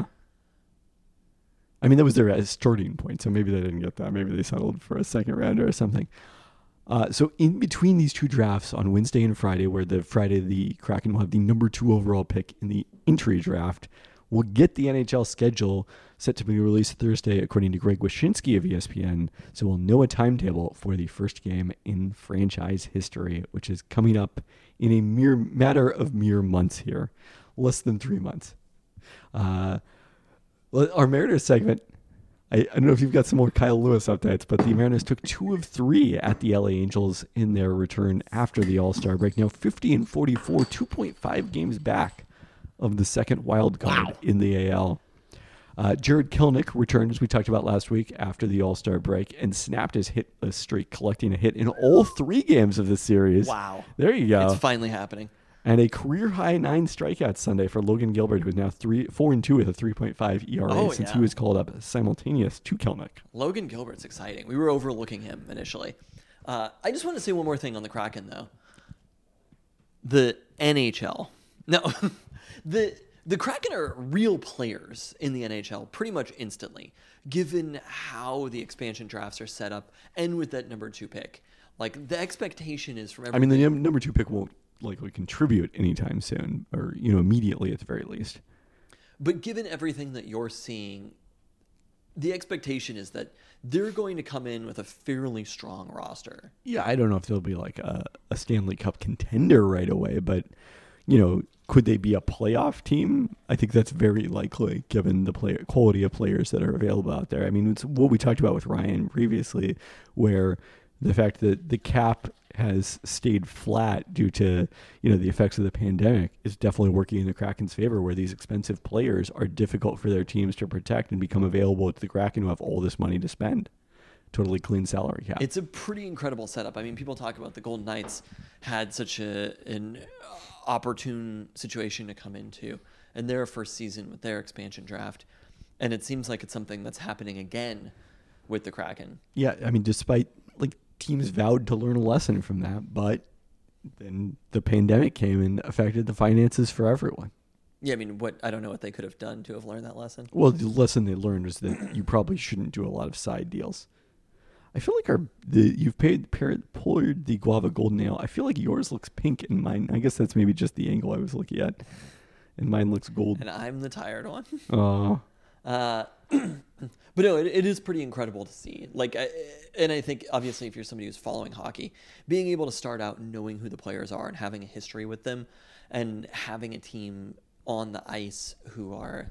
I mean, that was their uh, starting point, so maybe they didn't get that. Maybe they settled for a second rounder or something. Uh, so in between these two drafts on Wednesday and Friday, where the Friday the Kraken will have the number two overall pick in the entry draft, we'll get the N H L schedule set to be released Thursday, according to Greg Wyshynski of E S P N. So we'll know a timetable for the first game in franchise history, which is coming up in a mere matter of mere months here, less than three months. Uh, well, our Mariners segment, I, I don't know if you've got some more Kyle Lewis updates, but the Mariners took two of three at the L A Angels in their return after the All-Star break. Now fifty and forty-four, two point five games back of the second wild card Wow. in the A L. Uh, Jared Kelnick returned, as we talked about last week, after the All-Star break and snapped his hit uh, streak, collecting a hit in all three games of the series. Wow. There you go. It's finally happening. And a career-high nine strikeouts Sunday for Logan Gilbert, who is now three, four and two with a three point five E R A Oh, since yeah. he was called up simultaneous to Kelnick. Logan Gilbert's exciting. We were overlooking him initially. Uh, I just want to say one more thing on the Kraken, though. The N H L. No, the the Kraken are real players in the N H L pretty much instantly, given how the expansion drafts are set up and with that number two pick. Like, the expectation is from I everything. mean, the num- number two pick won't likely contribute anytime soon, or you know, immediately at the very least. But given everything that you're seeing, the expectation is that they're going to come in with a fairly strong roster. Yeah, I don't know if they'll be like a, a Stanley Cup contender right away, but you know, could they be a playoff team? I think that's very likely given the player quality of players that are available out there. I mean, it's what we talked about with Ryan previously, where the fact that the cap has stayed flat due to, you know, the effects of the pandemic is definitely working in the Kraken's favor, where these expensive players are difficult for their teams to protect and become available to the Kraken, who have all this money to spend. Totally clean salary cap. It's a pretty incredible setup. I mean, people talk about the Golden Knights had such a an opportune situation to come into in their first season with their expansion draft, and it seems like it's something that's happening again with the Kraken. Yeah, I mean, despite like teams vowed to learn a lesson from that, but then the pandemic came and affected the finances for everyone. Yeah, I mean, what I don't know what they could have done to have learned that lesson. Well, the lesson they learned is that you probably shouldn't do a lot of side deals. I feel like our the you've paid parent poured the guava golden ale. I feel like yours looks pink and mine. I guess that's maybe just the angle I was looking at, and mine looks gold. And I'm the tired one. Oh, Uh, but no, it, it is pretty incredible to see. Like, I, and I think obviously if you're somebody who's following hockey, being able to start out knowing who the players are and having a history with them, and having a team on the ice who are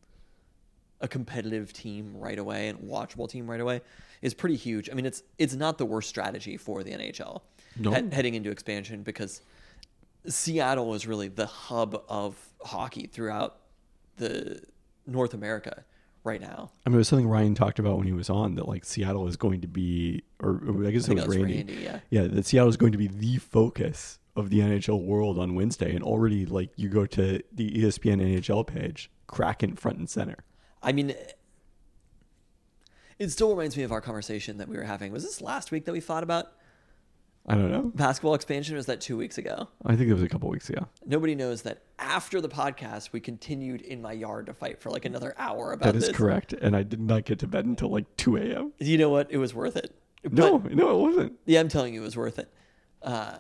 a competitive team right away and watchable team right away is pretty huge. I mean, it's it's not the worst strategy for the N H L No. he- heading into expansion, because Seattle is really the hub of hockey throughout the North America right now. I mean, it was something Ryan talked about when he was on, that like Seattle is going to be, or, or I guess I think it that was was Randy. Randy, yeah. Yeah, that Seattle is going to be the focus of the N H L world on Wednesday, and already like you go to the E S P N N H L page, Kraken front and center. I mean, it still reminds me of our conversation that we were having. Was this last week that we thought about I don't know. basketball expansion, or was that two weeks ago? I think it was a couple weeks ago. Nobody knows that after the podcast, we continued in my yard to fight for like another hour about That is this. correct, and I did not get to bed until like two a.m. You know what? It was worth it. But- No, no, it wasn't. Yeah, I'm telling you, it was worth it. Uh,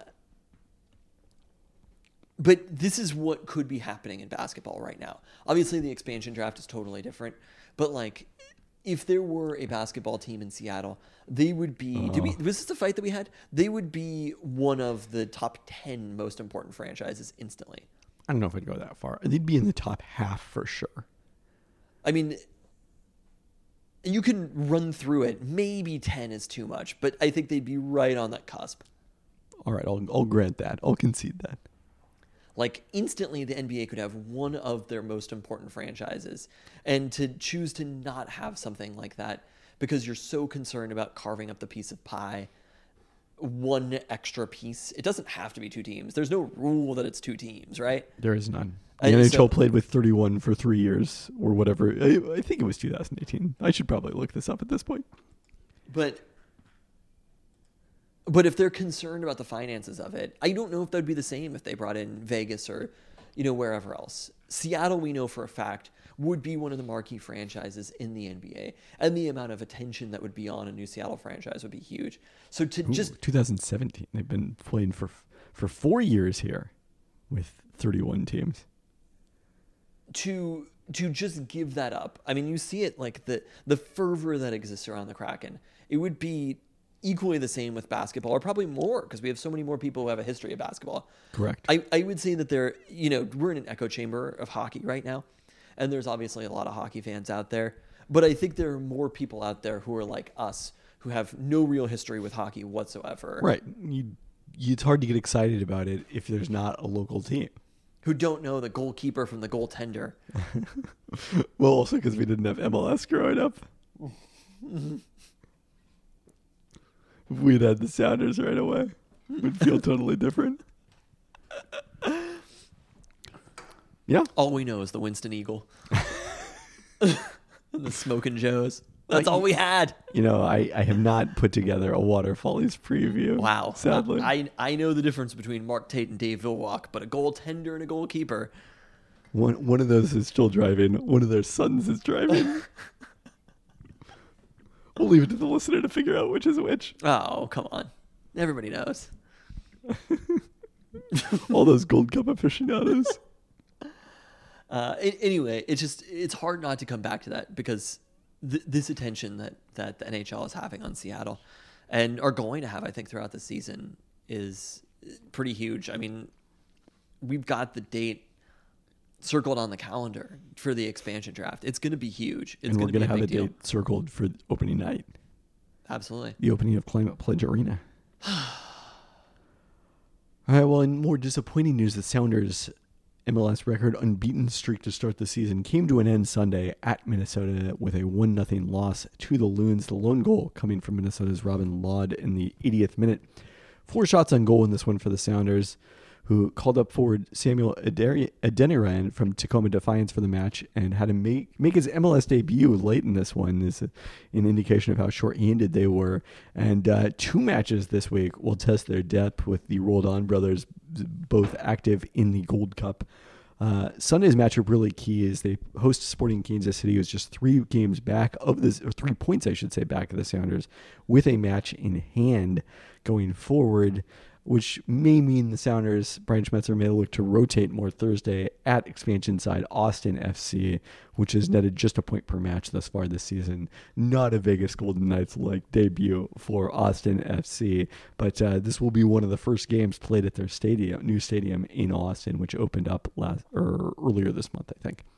but this is what could be happening in basketball right now. Obviously, the expansion draft is totally different. But, like, if there were a basketball team in Seattle, they would be... Did we, was this the fight that we had? They would be one of the top ten most important franchises instantly. I don't know if I'd go that far. They'd be in the top half for sure. I mean... You can run through it. Maybe ten is too much, but I think they'd be right on that cusp. All right, I'll, I'll grant that. I'll concede that. Like, instantly, the N B A could have one of their most important franchises. And to choose to not have something like that because you're so concerned about carving up the piece of pie, one extra piece. It doesn't have to be two teams. There's no rule that it's two teams, right? There is none. Uh, The N H L so- played with thirty-one for three years or whatever. I, I think it was two thousand eighteen. I should probably look this up at this point. But but if they're concerned about the finances of it, I don't know if that would be the same if they brought in Vegas or, you know, wherever else. Seattle, we know for a fact, would be one of the marquee franchises in the N B A. And the amount of attention that would be on a new Seattle franchise would be huge. So to Ooh, just twenty seventeen. They've been playing for for four years here with thirty-one teams. to to just give that up. I mean, you see it like the the fervor that exists around the Kraken. It would be equally the same with basketball, or probably more, because we have so many more people who have a history of basketball. Correct. I, I would say that there, you know, we're in an echo chamber of hockey right now, and there's obviously a lot of hockey fans out there, but I think there are more people out there who are like us, who have no real history with hockey whatsoever. Right. You, you, it's hard to get excited about it if there's not a local team. who don't know the goalkeeper from the goaltender. Well, also because we didn't have M L S growing up. If we'd had the Sounders right away, it would feel totally different. Yeah. All we know is the Winston Eagle. And the Smokin' Joes. That's all we had. You know, I, I have not put together a Water Follies preview. Wow. Sadly. I, I know the difference between Mark Tate and Dave Villwalk, but a goaltender and a goalkeeper. One one of those is still driving. One of their sons is driving. We'll leave it to the listener to figure out which is which. Oh, come on. Everybody knows. All those Gold Cup aficionados. Uh, a- anyway, it's just, it's hard not to come back to that because th- this attention that, that the N H L is having on Seattle and are going to have, I think, throughout the season is pretty huge. I mean, we've got the date circled on the calendar for the expansion draft. It's going to be huge. It's And we're going to going to have a deal. date circled for opening night. Absolutely. The opening of Climate Pledge Arena. All right, well, in more disappointing news, the Sounders' M L S record unbeaten streak to start the season came to an end Sunday at Minnesota with a one nothing loss to the Loons. The lone goal coming from Minnesota's Robin Laud in the eightieth minute. Four shots on goal in this one for the Sounders, who called up forward Samuel Aderi- Adeniran from Tacoma Defiance for the match and had him make, make his M L S debut late in this one. This is an indication of how short-handed they were. And uh, two matches this week will test their depth with the Roldan brothers both active in the Gold Cup. Uh, Sunday's matchup really key is they host Sporting Kansas City, who's just three games back of this, or three points, I should say, back of the Sounders, with a match in hand going forward, which may mean the Sounders, Brian Schmetzer, may look to rotate more Thursday at expansion side Austin F C, which has netted just a point per match thus far this season. Not a Vegas Golden Knights-like debut for Austin F C, but uh, this will be one of the first games played at their stadium, new stadium in Austin, which opened up last or earlier this month, I think.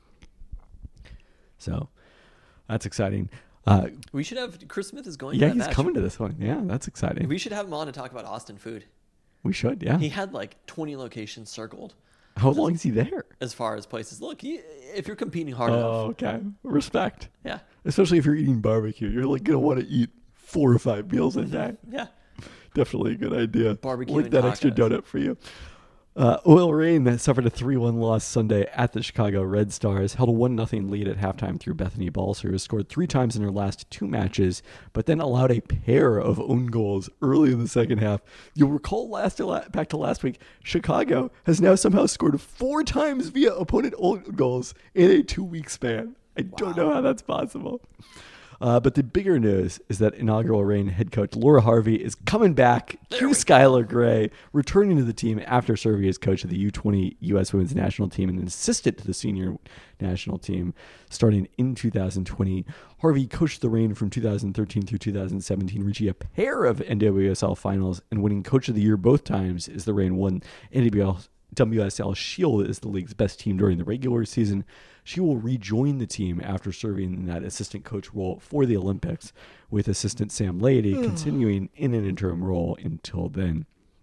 So that's exciting. Uh, We should have, Chris Smith is going yeah, to that he's match. coming to this one. Yeah, that's exciting. We should have him on to talk about Austin food. We should, yeah. He had like twenty locations circled How long is he there? as far as places. Look, he, if you're competing hard Oh, enough, okay. Respect. yeah, Especially if you're eating barbecue. You're like going to want to eat four or five meals a day. yeah. Definitely a good idea. Barbecue Like and that extra tacos. donut for you. Uh, Oil Reign suffered a three one loss Sunday at the Chicago Red Stars, held a one nothing lead at halftime through Bethany Balser, who scored three times in her last two matches, but then allowed a pair of own goals early in the second half. You'll recall last back to last week, Chicago has now somehow scored four times via opponent own goals in a two-week span. I don't know how that's possible. Uh, but the bigger news is that inaugural Reign head coach Laura Harvey is coming back. Q Skylar Gray returning to the team after serving as coach of the U twenty U S Women's National Team and an assistant to the senior national team starting in two thousand twenty. Harvey coached the Reign from two thousand thirteen through two thousand seventeen, reaching a pair of N W S L finals and winning Coach of the Year both times as the Reign won N W S L Shield as the league's best team during the regular season. She will rejoin the team after serving in that assistant coach role for the Olympics, with assistant Sam Lady continuing in an interim role until then.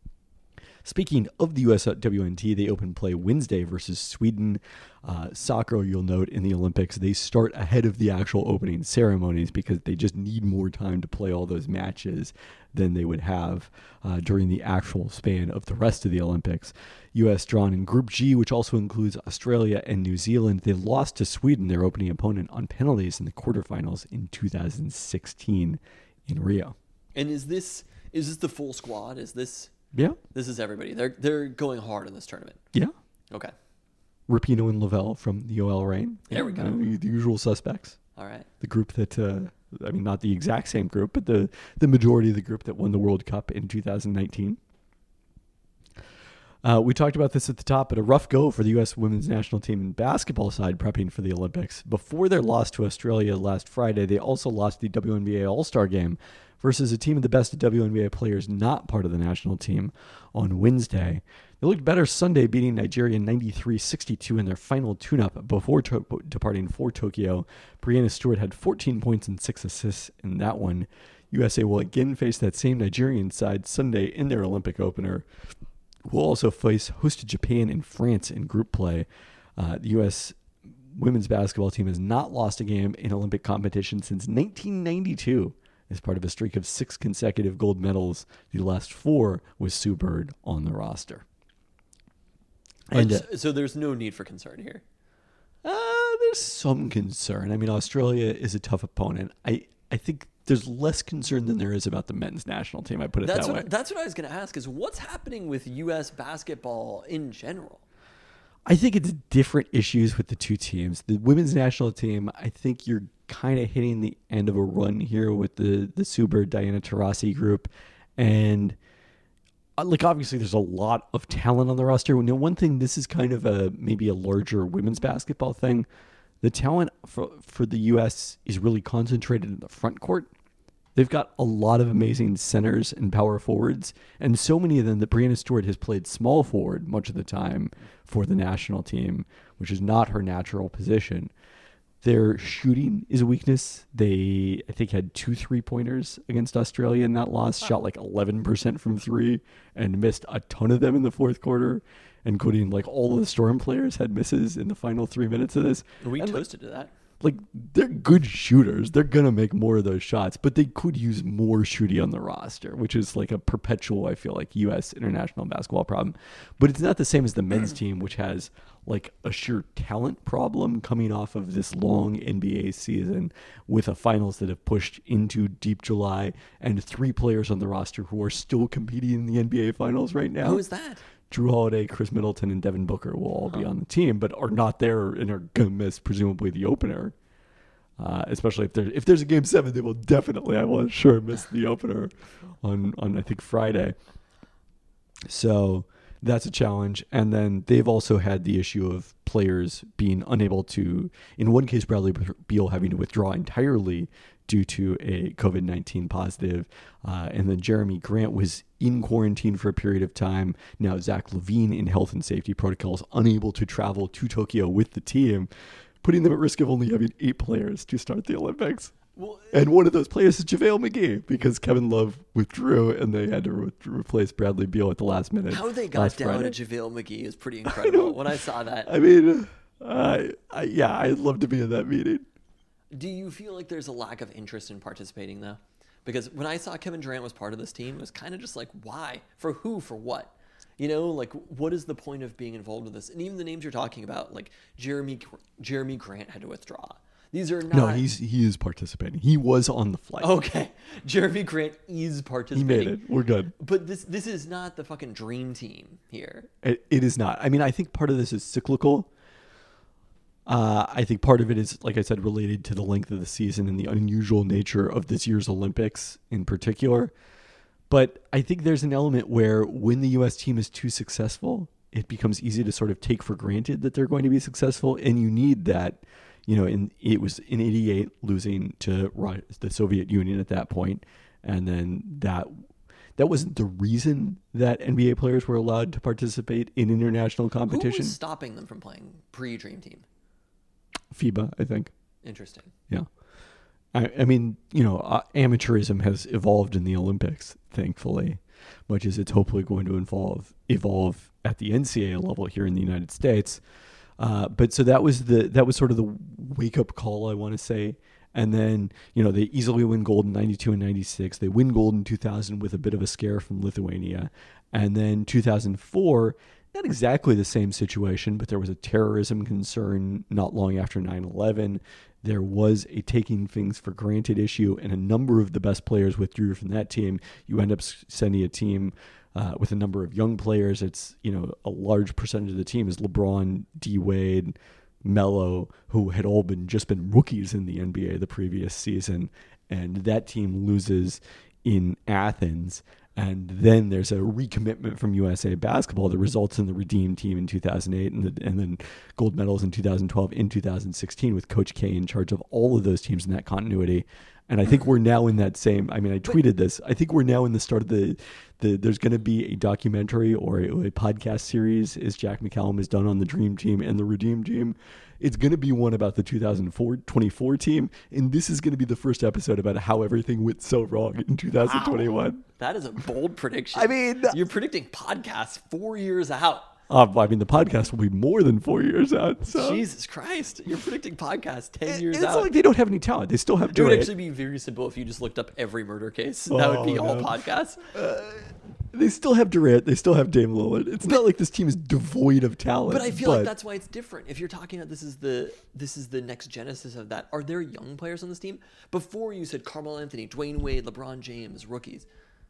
Speaking of the U S W N T, they open play Wednesday versus Sweden. Uh, soccer, you'll note, in the Olympics, they start ahead of the actual opening ceremonies because they just need more time to play all those matches than they would have uh, during the actual span of the rest of the Olympics. U S drawn in Group G, which also includes Australia and New Zealand. They lost to Sweden, their opening opponent, on penalties in the quarterfinals in two thousand sixteen in Rio. And is this is this the full squad? Is this Yeah, this is everybody? They're they're going hard in this tournament. yeah. Okay, Rapinoe and Lavelle from the O L Reign. There we go. Uh, the usual suspects. all right. The group that, uh, I mean, not the exact same group, but the, the majority of the group that won the World Cup in two thousand nineteen. Uh, we talked about this at the top, but a rough go for the U S women's national team in basketball side prepping for the Olympics. Before their loss to Australia last Friday, they also lost the W N B A All-Star Game versus a team of the best W N B A players not part of the national team on Wednesday. They looked better Sunday, beating Nigeria ninety-three sixty-two in their final tune-up before to- departing for Tokyo. Brianna Stewart had fourteen points and six assists in that one. U S A will again face that same Nigerian side Sunday in their Olympic opener, will also face hosted Japan and France in group play. Uh, the U S women's basketball team has not lost a game in Olympic competition since nineteen ninety-two as part of a streak of six consecutive gold medals. The last four with Sue Bird on the roster. And uh, so there's no need for concern here. Uh, there's some concern. I mean, Australia is a tough opponent. I, I think there's less concern than there is about the men's national team. I put it that's that what, way. That's what I was going to ask is what's happening with U S basketball in general? I think it's different issues with the two teams. The women's national team, I think you're kind of hitting the end of a run here with the, the Sue Bird, Diana Taurasi group. And like, obviously there's a lot of talent on the roster. Now, one thing, this is kind of a, maybe a larger women's basketball thing. The talent for, for the U S is really concentrated in the front court. They've got a lot of amazing centers and power forwards, and so many of them that Breanna Stewart has played small forward much of the time for the national team, which is not her natural position. Their shooting is a weakness. They, I think, had two three-pointers against Australia in that loss, shot like eleven percent from three, and missed a ton of them in the fourth quarter, including like all of the Storm players had misses in the final three minutes of this. We and, toasted to that. Like, they're good shooters. They're going to make more of those shots, but they could use more shooting on the roster, which is like a perpetual, I feel like, U S international basketball problem. But it's not the same as the men's team, which has like a sheer talent problem coming off of this long N B A season with a finals that have pushed into deep July and three players on the roster who are still competing in the N B A finals right now. Who is that? Drew Holiday, Chris Middleton, and Devin Booker will all be on the team, but are not there and are going to miss presumably the opener. Uh, especially if there's if there's a game seven, they will definitely, I will sure miss the opener on on I think Friday. So that's a challenge. And then they've also had the issue of players being unable to, in one case, Bradley Beal having to withdraw entirely due to a covid nineteen positive. Uh, and then Jeremy Grant was in quarantine for a period of time. Now Zach LaVine in health and safety protocols, unable to travel to Tokyo with the team, putting them at risk of only having eight players to start the Olympics. Well, and one of those players is JaVale McGee because Kevin Love withdrew and they had to re- replace Bradley Beal at the last minute. How they got down Friday. to JaVale McGee is pretty incredible. When I saw that. I mean, uh, I, yeah, I'd love to be in that meeting. Do you feel like there's a lack of interest in participating, though? Because when I saw Kevin Durant was part of this team, it was kind of just like, why? For who? For what? You know, like, what is the point of being involved with this? And even the names you're talking about, like Jeremy Jeremy Grant had to withdraw. These are not... No, he's he is participating. He was on the flight. Okay. Jeremy Grant is participating. He made it. We're good. But this this is not the fucking dream team here. It, it is not. I mean, I think part of this is cyclical. Uh, I think part of it is, like I said, related to the length of the season and the unusual nature of this year's Olympics in particular. But I think there's an element where when the U S team is too successful, it becomes easy to sort of take for granted that they're going to be successful. And you need that, you know, in, it was in eighty-eight losing to the Soviet Union at that point. And then that that wasn't the reason that N B A players were allowed to participate in international competition. Who was stopping them from playing pre-Dream Team? FIBA, I think. Interesting. Yeah. I, I mean, you know, uh, amateurism has evolved in the Olympics, thankfully, much as it's hopefully going to evolve, evolve at the N C A A level here in the United States. Uh, but so that was the that was sort of the wake-up call, I want to say. And then, you know, they easily win gold in ninety-two and ninety-six. They win gold in two thousand with a bit of a scare from Lithuania. And then two thousand four, not exactly the same situation, but there was a terrorism concern not long after nine eleven. There was a taking things for granted issue, and a number of the best players withdrew from that team. You end up sending a team uh, with a number of young players. It's, you know, a large percentage of the team is LeBron, D. Wade, Melo, who had all been just been rookies in the N B A the previous season, and that team loses in Athens. And then there's a recommitment from U S A Basketball that results in the Redeem team in two thousand eight and, the, and then gold medals in two thousand twelve, in two thousand sixteen with Coach K in charge of all of those teams in that continuity. And I think we're now in that same, I mean, I tweeted this. I think we're now in the start of the, the there's going to be a documentary or a, a podcast series as Jack McCallum has done on the Dream Team and the Redeem Team. It's going to be one about the two thousand twenty-four team. And this is going to be the first episode about how everything went so wrong in two thousand twenty-one. Wow. That is a bold prediction. I mean, you're predicting podcasts four years out. Uh, I mean, the podcast will be more than four years out. So. Jesus Christ. You're predicting podcasts ten years it's out. It's like they don't have any talent. They still have It Durant. would actually be very simple if you just looked up every murder case. Oh, that would be all no. podcasts. Uh, they still have Durant. They still have Dame Lillard. It's not like this team is devoid of talent. But I feel but like that's why it's different. If you're talking about this is the this is the next genesis of that. Are there young players on this team? Before you said Carmelo Anthony, Dwayne Wade, LeBron James, rookies.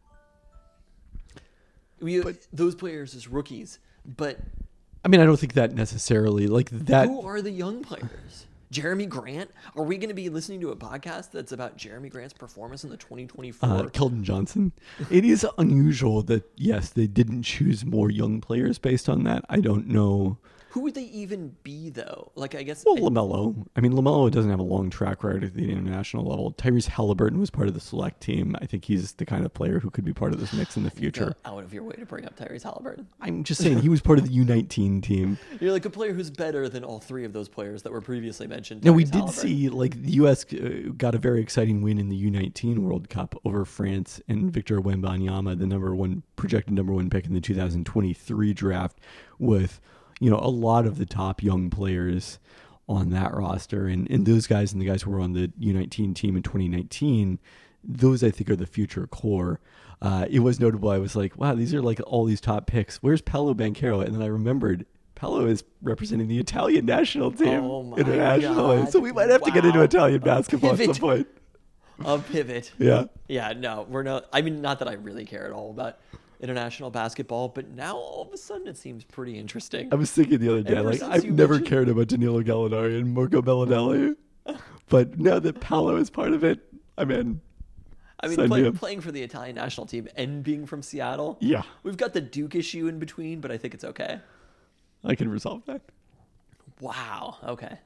We, But- those players as rookies. But I mean, I don't think that necessarily like that. who are the young players? Jeremy Grant? Are we going to be listening to a podcast that's about Jeremy Grant's performance in the twenty twenty-four? Uh, Keldon Johnson. It is unusual that yes, they didn't choose more young players based on that. I don't know. Who would they even be, though? Like, I guess... Well, I- LaMelo. I mean, LaMelo doesn't have a long track record at the international level. Tyrese Halliburton was part of the select team. I think he's the kind of player who could be part of this mix in the future. Go out of your way to bring up Tyrese Halliburton. I'm just saying he was part of the U nineteen team. You're like a player who's better than all three of those players that were previously mentioned. Now, we Tyrese did Halliburton. see, like, the U S uh, got a very exciting win in the U nineteen World Cup over France and Victor Wembanyama, the number one projected number one pick in the two thousand twenty-three draft, with, you know, a lot of the top young players on that roster. And, and those guys and the guys who were on the U nineteen team in twenty nineteen, those, I think, are the future core. Uh, it was notable. I was like, wow, these are like all these top picks. Where's Paolo Banchero? And then I remembered Paolo is representing the Italian national team Oh my internationally. God. So we might have to get into Wow. Italian basketball at some Pivot. point. A pivot. Yeah. Yeah, no, we're not. I mean, not that I really care at all about international basketball, but now all of a sudden it seems pretty interesting. I was thinking the other day, Ever like, since I've you never mentioned- cared about Danilo Gallinari and Marco Bellinelli. But now that Paolo is part of it, I'm in. I mean, Sign me play, up. playing for the Italian national team and being from Seattle. Yeah. We've got the Duke issue in between, but I think it's okay. I can resolve that. Wow. Okay.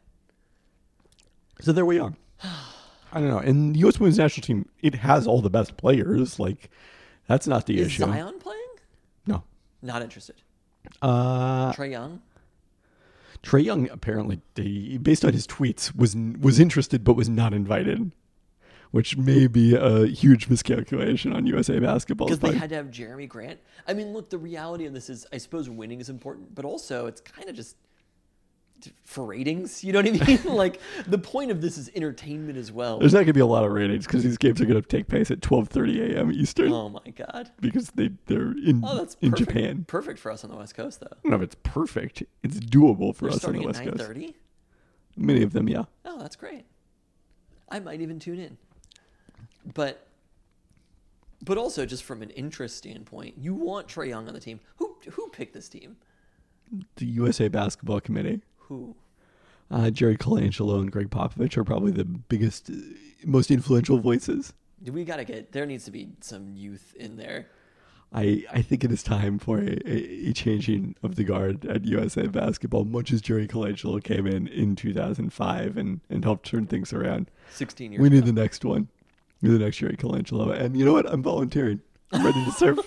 So there we are. I don't know. And the U S women's national team, it has all the best players. Like, that's not the Is issue. Zion playing? No. Not interested. Uh, Trae Young? Trae Young apparently, he, based on his tweets, was was interested but was not invited, which may be a huge miscalculation on U S A Basketball's Because they part. had to have Jeremy Grant. I mean, look, the reality of this is, I suppose winning is important, but also it's kind of just for ratings. You know what I mean? Like, the point of this is entertainment as well. There's not going to be a lot of ratings because these games are going to take place at twelve thirty a.m. Eastern Oh my God. because they, they're in, Oh, that's in perfect. Japan. Perfect for us on the West Coast, though. I don't know if it's perfect. It's doable for They're us on the starting at West nine Coast. thirty? Many of them, yeah. Oh, that's great. I might even tune in. But but also just from an interest standpoint, you want Trae Young on the team. Who who picked this team? The U S A Basketball Committee. Who? Uh, Jerry Colangelo and Greg Popovich are probably the biggest, uh, most influential voices. We got to get, there needs to be some youth in there. I, I think it is time for a, a, a changing of the guard at U S A Basketball, much as Jerry Colangelo came in in two thousand five and, and helped turn things around. sixteen years We need ago. the next one. We need the next Jerry Colangelo. And you know what? I'm volunteering. I'm ready to serve.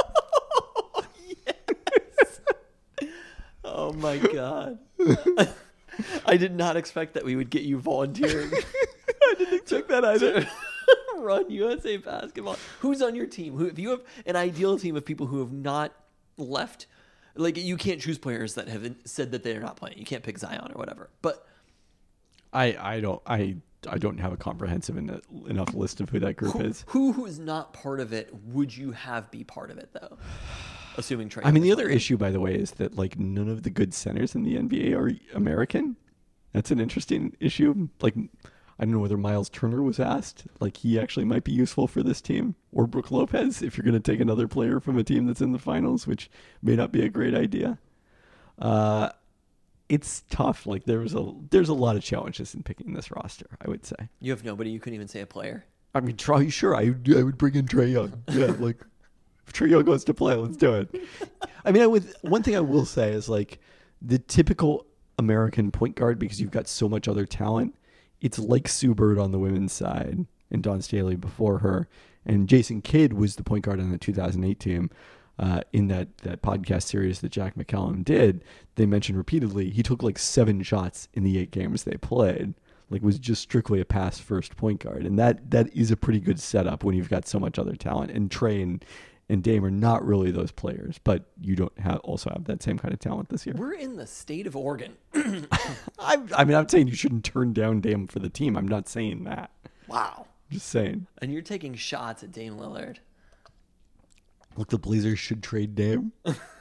Oh my God. I did not expect that we would get you volunteering I didn't expect that either. to run U S A Basketball. Who's on your team? Who, if you have an ideal team of people who have not left, like, you can't choose players that have said that they're not playing. You can't pick Zion or whatever. But I, I don't I I don't have a comprehensive en- enough list of who that group who, is. who who is not part of it would you have be part of it, though? Assuming Trae I mean, Young the is other playing. issue, by the way, is that like none of the good centers in the N B A are American. That's an interesting issue. Like, I don't know whether Miles Turner was asked. Like, he actually might be useful for this team, or Brooke Lopez if you're going to take another player from a team that's in the finals, which may not be a great idea. Uh, it's tough. Like, there's a there's a lot of challenges in picking this roster, I would say. You have nobody. You couldn't even say a player. I mean, Trae, sure, I I would bring in Trae Young. Yeah, like if Trae Young wants to play, let's do it. I mean, I would. One thing I will say is like the typical American point guard, because you've got so much other talent. It's like Sue Bird on the women's side, and Dawn Staley before her. And Jason Kidd was the point guard on the two thousand eight team. Uh, in that, that podcast series that Jack McCallum did, they mentioned repeatedly he took like seven shots in the eight games they played. Like, was just strictly a pass first point guard. And that that is a pretty good setup when you've got so much other talent. And Trey and, and Dame are not really those players, but you don't have also have that same kind of talent this year. We're in the state of Oregon. I, I mean, I'm saying you shouldn't turn down Dame for the team. I'm not saying that. Wow. Just saying. And you're taking shots at Dame Lillard. Look, the Blazers should trade Dame.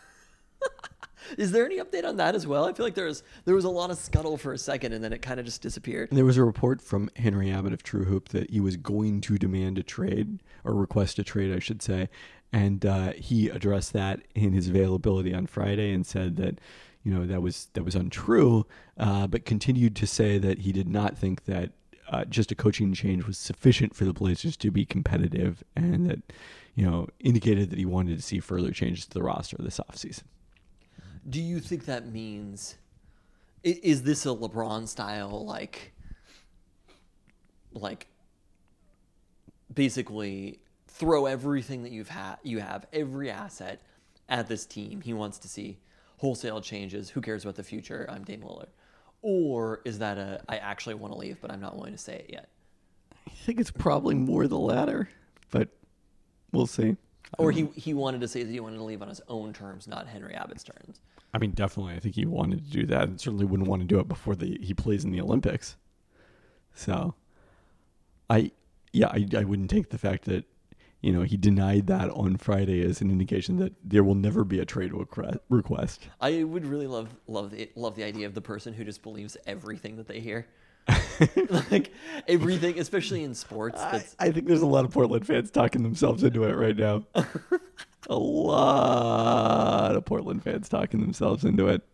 Is there any update on that as well? I feel like there was there was a lot of scuttle for a second, and then it kind of just disappeared. There was a report from Henry Abbott of True Hoop that he was going to demand a trade, or request a trade, I should say. And uh, he addressed that in his availability on Friday and said that, you know, that was that was untrue, uh, but continued to say that he did not think that uh, just a coaching change was sufficient for the Blazers to be competitive, and that, you know, indicated that he wanted to see further changes to the roster this offseason. Do you think that means, i- is this a LeBron style, like, like, basically throw everything that you've had, you have, every asset at this team? He wants to see wholesale changes. Who cares about the future? I'm Dame Lillard. Or is that a, I actually want to leave, but I'm not willing to say it yet? I think it's probably more the latter, but we'll see. Or he, he wanted to say that he wanted to leave on his own terms, not Henry Abbott's terms. I mean, definitely, I think he wanted to do that, and certainly wouldn't want to do it before the he plays in the Olympics. So, I, yeah, I, I wouldn't take the fact that, you know, he denied that on Friday as an indication that there will never be a trade request. I would really love love the love the idea of the person who just believes everything that they hear. Like everything, especially in sports. I, That's, I think there's a lot of Portland fans talking themselves into it right now. A lot of Portland fans talking themselves into it.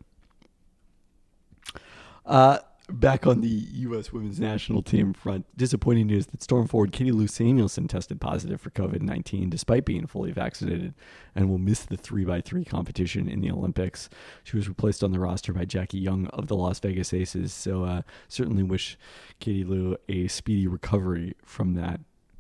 Uh, back on the U S women's national team front, disappointing news that storm forward Katie Lou Samuelson tested positive for covid nineteen despite being fully vaccinated and will miss the three by three competition in the Olympics. She was replaced on the roster by Jackie Young of the Las Vegas Aces, so uh, certainly wish Katie Lou a speedy recovery from that.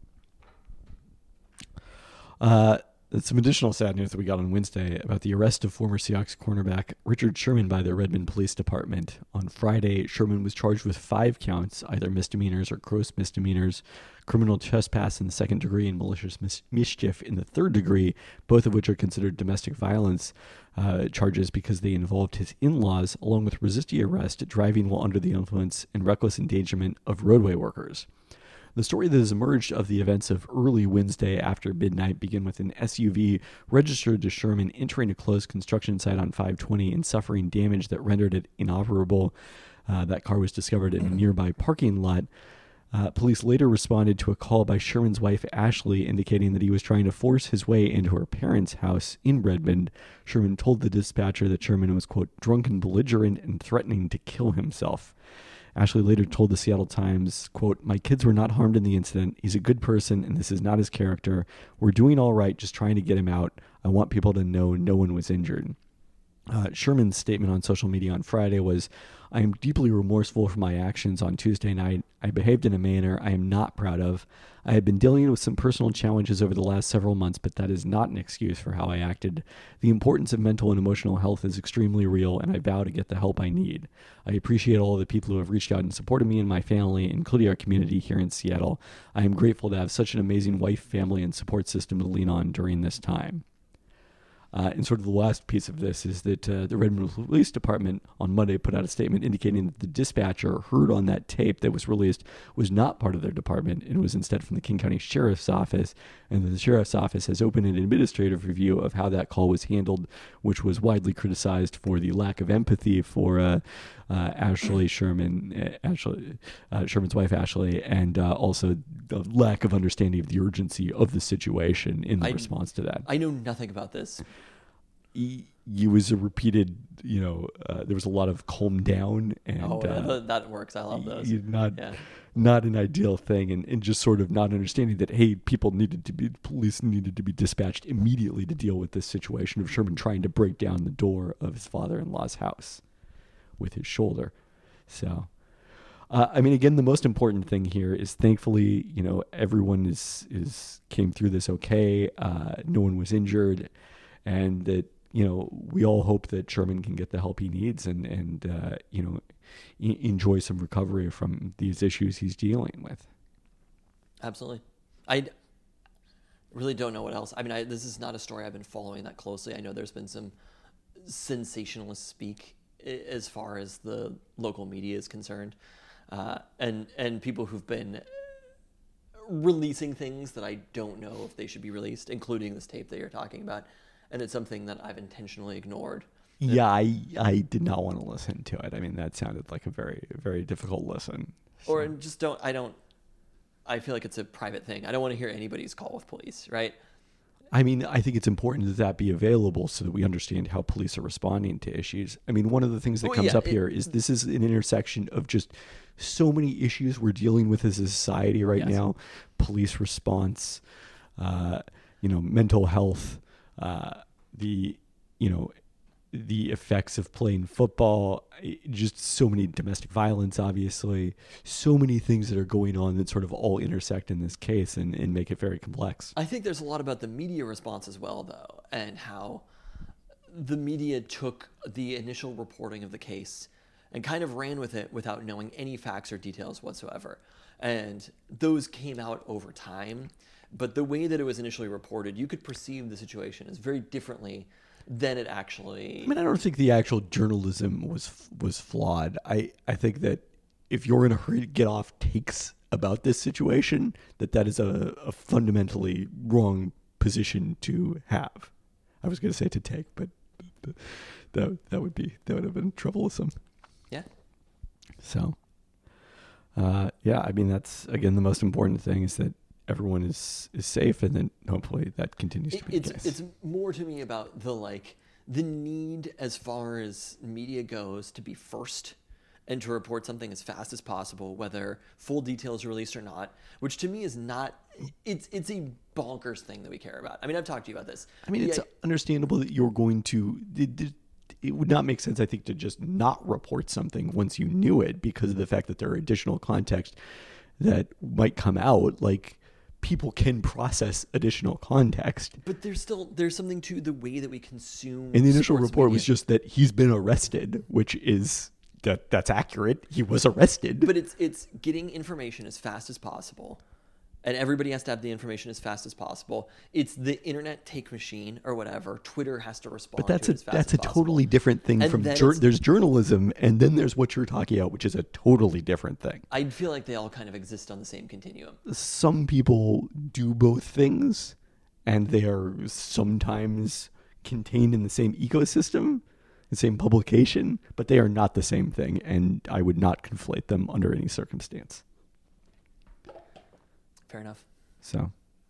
Uh, Some additional sad news that we got on Wednesday about the arrest of former Seahawks cornerback Richard Sherman by the Redmond Police Department. On Friday, Sherman was charged with five counts, either misdemeanors or gross misdemeanors, criminal trespass in the second degree and malicious mis- mischief in the third degree, both of which are considered domestic violence uh, charges because they involved his in-laws, along with resisting arrest, driving while under the influence, and reckless endangerment of roadway workers. The story that has emerged of the events of early Wednesday after midnight begin with an S U V registered to Sherman entering a closed construction site on five twenty and suffering damage that rendered it inoperable. Uh, that car was discovered in a nearby parking lot. Uh, police later responded to a call by Sherman's wife, Ashley, indicating that he was trying to force his way into her parents' house in Redmond. Sherman told the dispatcher that Sherman was, quote, drunk and belligerent and threatening to kill himself. Ashley later told the Seattle Times, quote, my kids were not harmed in the incident. He's a good person, and this is not his character. We're doing all right, just trying to get him out. I want people to know no one was injured. Uh, Sherman's statement on social media on Friday was, I am deeply remorseful for my actions on Tuesday night. I behaved in a manner I am not proud of. I have been dealing with some personal challenges over the last several months, but that is not an excuse for how I acted. The importance of mental and emotional health is extremely real, and I vow to get the help I need. I appreciate all of the people who have reached out and supported me and my family, including our community here in Seattle. I am grateful to have such an amazing wife, family, and support system to lean on during this time. Uh, and sort of the last piece of this is that uh, the Redmond Police Department on Monday put out a statement indicating that the dispatcher heard on that tape that was released was not part of their department and was instead from the King County Sheriff's Office, and that the Sheriff's Office has opened an administrative review of how that call was handled, which was widely criticized for the lack of empathy for uh, uh, Ashley Sherman, uh, Ashley, uh, Sherman's wife Ashley, and uh, also the lack of understanding of the urgency of the situation in I, response to that. I know nothing about this. It was a repeated, you know, uh, there was a lot of calm down and Oh, uh, that, that works. I love those. y- not Yeah. not an ideal thing, and, and just sort of not understanding that, hey, people needed to be, police needed to be dispatched immediately to deal with this situation of Sherman trying to break down the door of his father-in-law's house with his shoulder. So, Uh, I mean, again, the most important thing here is thankfully, you know, everyone is is came through this okay. Uh, no one was injured, and that, you know, we all hope that Sherman can get the help he needs and and uh, you know, e- enjoy some recovery from these issues he's dealing with. Absolutely. I really don't know what else. I mean, I, this is not a story I've been following that closely. I know there's been some sensationalist speak as far as the local media is concerned, uh, and and people who've been releasing things that I don't know if they should be released, including this tape that you're talking about, and it's something that I've intentionally ignored. Yeah, I I did not want to listen to it. I mean, that sounded like a very very difficult listen. So. Or just don't. I don't. I feel like it's a private thing. I don't want to hear anybody's call with police, right? I mean, I think it's important that that be available so that we understand how police are responding to issues. I mean, one of the things that Well, comes yeah, up it- here is this is an intersection of just so many issues we're dealing with as a society right Yes. now. Police response, uh, you know, mental health, uh, the, you know, the effects of playing football, eh, just so many domestic violence, obviously, so many things that are going on that sort of all intersect in this case and, and make it very complex. I think there's a lot about the media response as well, though, and how the media took the initial reporting of the case and kind of ran with it without knowing any facts or details whatsoever. And those came out over time. But the way that it was initially reported, you could perceive the situation as very differently than it actually. I mean, I don't think the actual journalism was was flawed. I, I think that if you're in a hurry to get off takes about this situation, that that is a, a fundamentally wrong position to have. I was going to say to take, but that that would be that would have been troublesome. Yeah. So, uh, yeah, I mean, that's again the most important thing is that everyone is, is safe, and then hopefully that continues It, to be it's the case. it's more to me about the like the need as far as media goes to be first and to report something as fast as possible, whether full details are released or not, which to me is not. It's it's a bonkers thing that we care about. I mean, I've talked to you about this. I mean, it's Yeah, understandable that you're going to. It, it, it would not make sense, I think, to just not report something once you knew it because of the fact that there are additional context that might come out. Like, people can process additional context. but there's still there's something to the way that we consume. And the initial sports report media. was just that he's been arrested, which is that that's accurate. He was arrested. But it's it's getting information as fast as possible, and everybody has to have the information as fast as possible. It's the internet take machine or whatever. Twitter has to respond. But that's to a it as fast that's as a possible. totally different thing And from then jour- it's- there's journalism, and then there's what you're talking about, which is a totally different thing. I feel like they all kind of exist on the same continuum. Some people do both things, and they are sometimes contained in the same ecosystem, the same publication, but they are not the same thing, and I would not conflate them under any circumstance. Fair enough. So,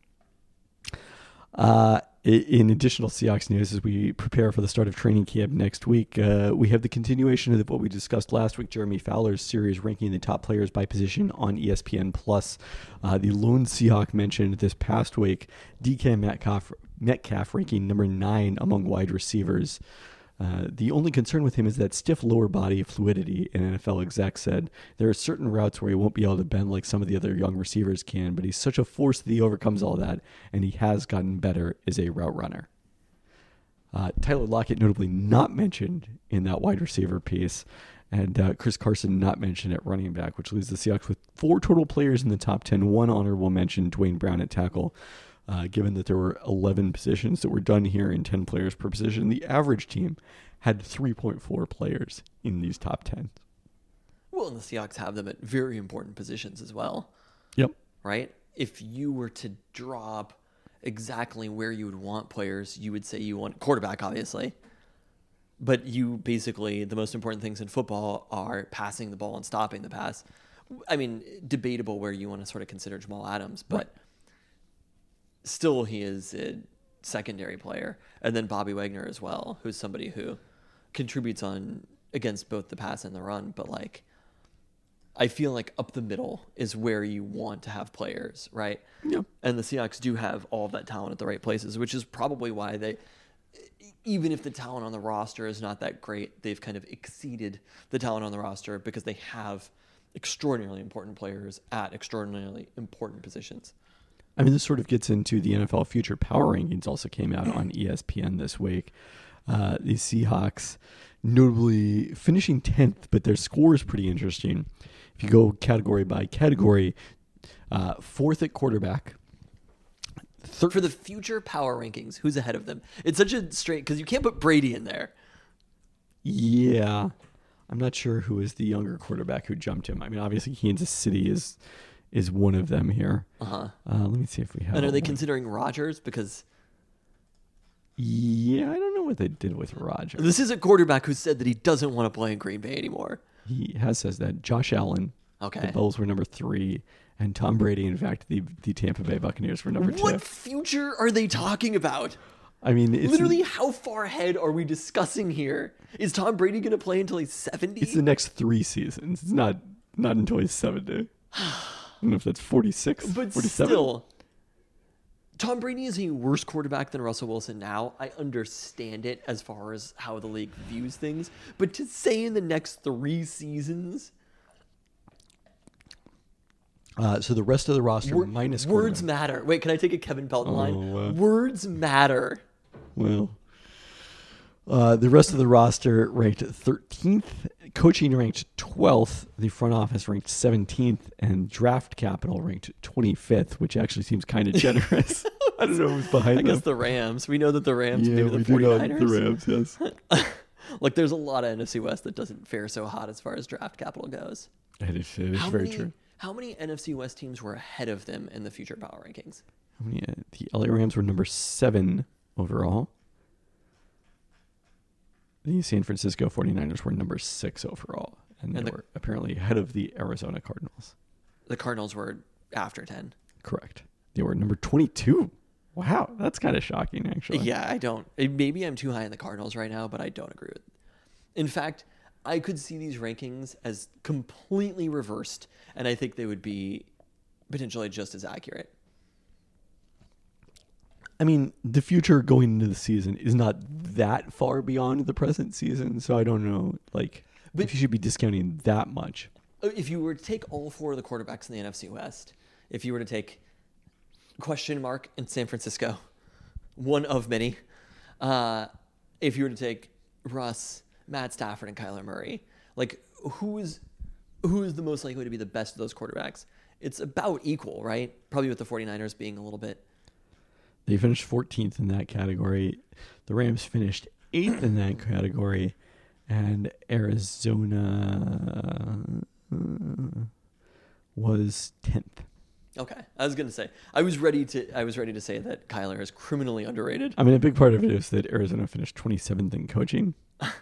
uh, i- in additional Seahawks news, as we prepare for the start of training camp next week, uh, we have the continuation of what we discussed last week, Jeremy Fowler's series ranking the top players by position on E S P N Plus. Uh, the lone Seahawk mentioned this past week, D K Metcalf, Metcalf ranking number nine among wide receivers. Uh, the only concern with him is that stiff lower body fluidity, an N F L exec said. There are certain routes where he won't be able to bend like some of the other young receivers can, but he's such a force that he overcomes all that, and he has gotten better as a route runner. Uh, Tyler Lockett notably not mentioned in that wide receiver piece, and uh, Chris Carson not mentioned at running back, which leaves the Seahawks with four total players in the top ten. One honorable mention, Dwayne Brown at tackle. Uh, given that there were eleven positions that were done here in ten players per position, the average team had three point four players in these top ten. Well, and the Seahawks have them at very important positions as well, Yep. right? If you were to drop exactly where you would want players, you would say you want quarterback, obviously. But you basically, the most important things in football are passing the ball and stopping the pass. I mean, debatable where you want to sort of consider Jamal Adams, but Right. still he is a secondary player. And then Bobby Wagner as well, who's somebody who contributes on against both the pass and the run. But like, I feel like up the middle is where you want to have players, right? Yep. And the Seahawks do have all of that talent at the right places, which is probably why they, even if the talent on the roster is not that great, they've kind of exceeded the talent on the roster because they have extraordinarily important players at extraordinarily important positions. I mean, this sort of gets into the N F L Future Power Rankings. Also came out on E S P N this week. Uh, the Seahawks notably finishing tenth, but their score is pretty interesting. If you go category by category, uh, fourth at quarterback. Thir- For the future power rankings, who's ahead of them? It's such a straight, because you can't put Brady in there. Yeah. I'm not sure who is the younger quarterback who jumped him. I mean, obviously Kansas City is is one of them here. Uh-huh. Uh, let me see if we have. And are they one. considering Rodgers? Because Yeah, I don't know what they did with Rodgers. this is a quarterback who said that he doesn't want to play in Green Bay anymore. He has says that. Josh Allen. Okay. The Bills were number three, and Tom Brady, in fact, the the Tampa Bay Buccaneers were number two. What future are they talking about? I mean, it's Literally, how far ahead are we discussing here? Is Tom Brady going to play until he's seventy? it's the next three seasons. It's not not until he's seventy. I don't know if that's forty-six, But forty-seven. still, Tom Brady is a worse quarterback than Russell Wilson now. I understand it as far as how the league views things. But to say in the next three seasons, Uh, so the rest of the roster wor- minus words quarterback. matter. Wait, can I take a Kevin Pelton line? Oh, uh, Words matter. Well, uh, the rest of the roster ranked thirteenth, coaching ranked twelfth, the front office ranked seventeenth, and draft capital ranked twenty-fifth, which actually seems kind of generous. I don't know who's behind I them. guess the Rams. We know that the Rams, yeah, maybe the we do know 49ers. the Rams, yes. Look, there's a lot of N F C West that doesn't fare so hot as far as draft capital goes. It is, it is How very many, true. How many N F C West teams were ahead of them in the future power rankings? How many, uh, the L A Rams were number seven overall. The San Francisco forty-niners were number six overall, and they And the- were apparently ahead of the Arizona Cardinals. The Cardinals were after ten. Correct. They were number twenty-two. Wow, that's kind of shocking, actually. Yeah, I don't. it- Maybe I'm too high in the Cardinals right now, but I don't agree with it. In fact, I could see these rankings as completely reversed, and I think they would be potentially just as accurate. I mean, the future going into the season is not that far beyond the present season, so I don't know, like, But- if you should be discounting that much. If you were to take all four of the quarterbacks in the N F C West, if you were to take question mark in San Francisco, one of many, uh, if you were to take Russ, Matt Stafford, and Kyler Murray, like who is who is the most likely to be the best of those quarterbacks? It's about equal, right? Probably with the forty-niners being a little bit. They finished fourteenth in that category. The Rams finished eighth in that category, and Arizona uh, was tenth. Okay, I was gonna say I was ready to I was ready to say that Kyler is criminally underrated. I mean, a big part of it is that Arizona finished twenty-seventh in coaching.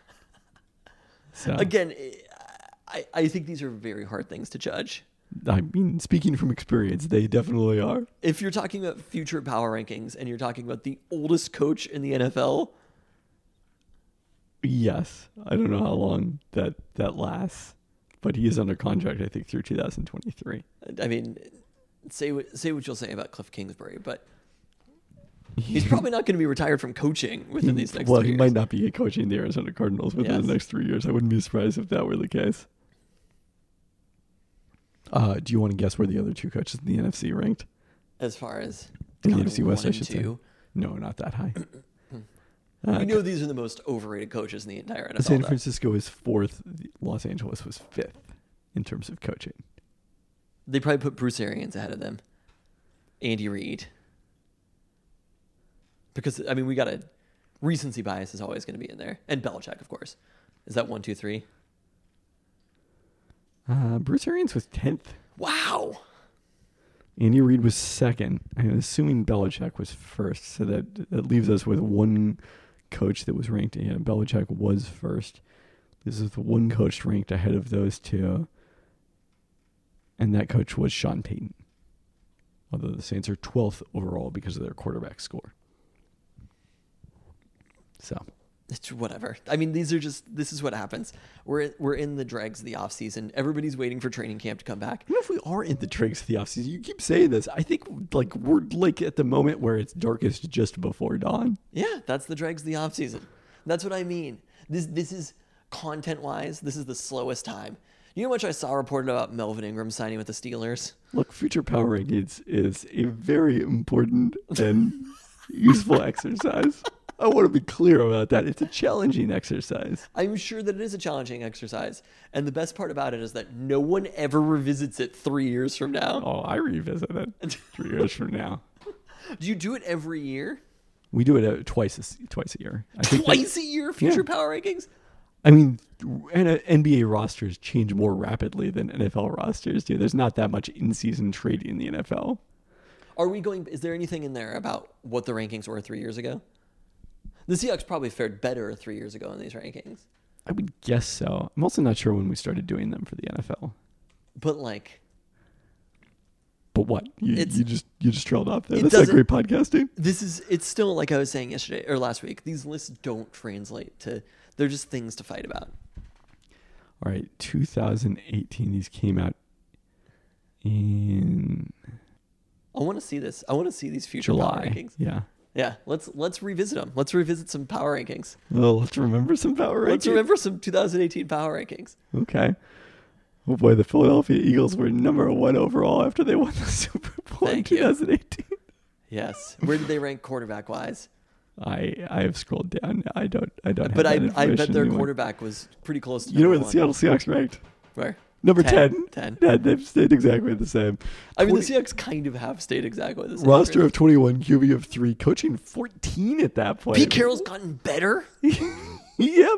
So Again, I I think these are very hard things to judge. I mean, speaking from experience, they definitely are. If you're talking about future power rankings and you're talking about the oldest coach in the N F L, Yes, I don't know how long that that lasts, but he is under contract, I think, through two thousand twenty-three. I mean, say what say what you'll say about Cliff Kingsbury, but he's probably not going to be retired from coaching within these next well, three he years. might not be coaching the Arizona Cardinals within Yes. the next three years. I wouldn't be surprised if that were the case. Uh, do you want to guess where the other two coaches in the N F C ranked? As far as In the kind N of F C West, one I and should say. two. No, not that high. We Uh, know these are the most overrated coaches in the entire N F L. San though. Francisco is fourth. Los Angeles was fifth in terms of coaching. They probably put Bruce Arians ahead of them. Andy Reid. Because, I mean, we got a recency bias is always going to be in there. And Belichick, of course. Is that one, two, three? Uh, Bruce Arians was tenth. Wow. Andy Reid was second. I'm assuming Belichick was first, so that that leaves us with one coach that was ranked. Yeah, Belichick was first. This is the one coach ranked ahead of those two, and that coach was Sean Payton. Although the Saints are twelfth overall because of their quarterback score. So It's whatever. I mean, these are just, this is what happens. We're, we're in the dregs of the offseason. Everybody's waiting for training camp to come back. I don't know if we are in the dregs of the offseason. You keep saying this. I think like we're like at the moment where it's darkest just before dawn. Yeah, that's the dregs of the offseason. That's what I mean. This, this is content-wise, this is the slowest time. You know how much I saw reported about Melvin Ingram signing with the Steelers? Look, future power rankings is a very important and useful exercise. I want to be clear about that. It's a challenging exercise. I'm sure that it is a challenging exercise. And the best part about it is that no one ever revisits it three years from now. Oh, I revisit it three years from now. Do you do it every year? We do it uh, twice a, twice a year. I think Twice that, a year, future yeah. power rankings? I mean, N B A rosters change more rapidly than N F L rosters do. There's not that much in-season trading in the N F L. Are we going? Is there anything in there about what the rankings were three years ago? The Seahawks probably fared better three years ago in these rankings. I would guess so. I'm also not sure when we started doing them for the N F L. But like, but what? You, It's- you just you just trailed off there. It That's not doesn't- great podcasting. this is it's still like I was saying yesterday or last week. These lists don't translate to. They're just things to fight about. All right, two thousand eighteen. These came out in I want to see this. I want to see these future power July. rankings. Yeah. Yeah, let's let's revisit them. Let's revisit some power rankings. Well, let's remember some power rankings. Let's remember some two thousand eighteen power rankings. Okay. Oh boy, the Philadelphia Eagles were number one overall after they won the Super Bowl Thank in you. twenty eighteen. Yes. Where did they rank quarterback wise? I I have scrolled down. I don't I don't. But I have that I bet information their anymore. quarterback was pretty close to You know where number the one. Seattle Seahawks ranked? Where? Number Ten. ten. Ten. Yeah, they've stayed exactly the same. I mean, the twenty Seahawks kind of have stayed exactly the same. roster really. of twenty-one, Q B of three, coaching fourteen at that point. Pete Carroll's gotten better. Yep.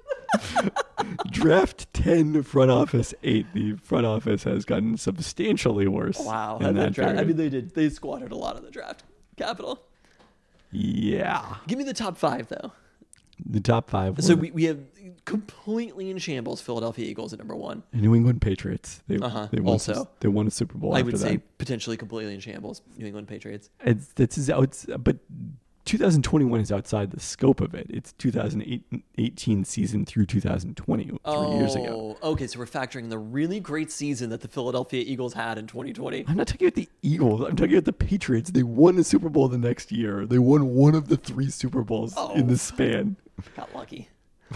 Draft ten, front office eight. The front office has gotten substantially worse. Wow. in And that that draft, I period. mean, they did. They squatted a lot of the draft capital. Yeah. Give me the top five, though. The top five. So were we, we have completely in shambles Philadelphia Eagles at number one. the New England Patriots. They, Uh-huh. they won Also. some- they won a Super Bowl I after would that. say potentially completely in shambles. New England Patriots. It's, it's, it's, but two thousand twenty-one is outside the scope of it. It's two thousand eighteen season through two thousand twenty, three oh, years ago. okay. So we're factoring the really great season that the Philadelphia Eagles had in twenty twenty. I'm not talking about the Eagles. I'm talking about the Patriots. They won a Super Bowl the next year. They won one of the three Super Bowls Oh. in the span. Got lucky.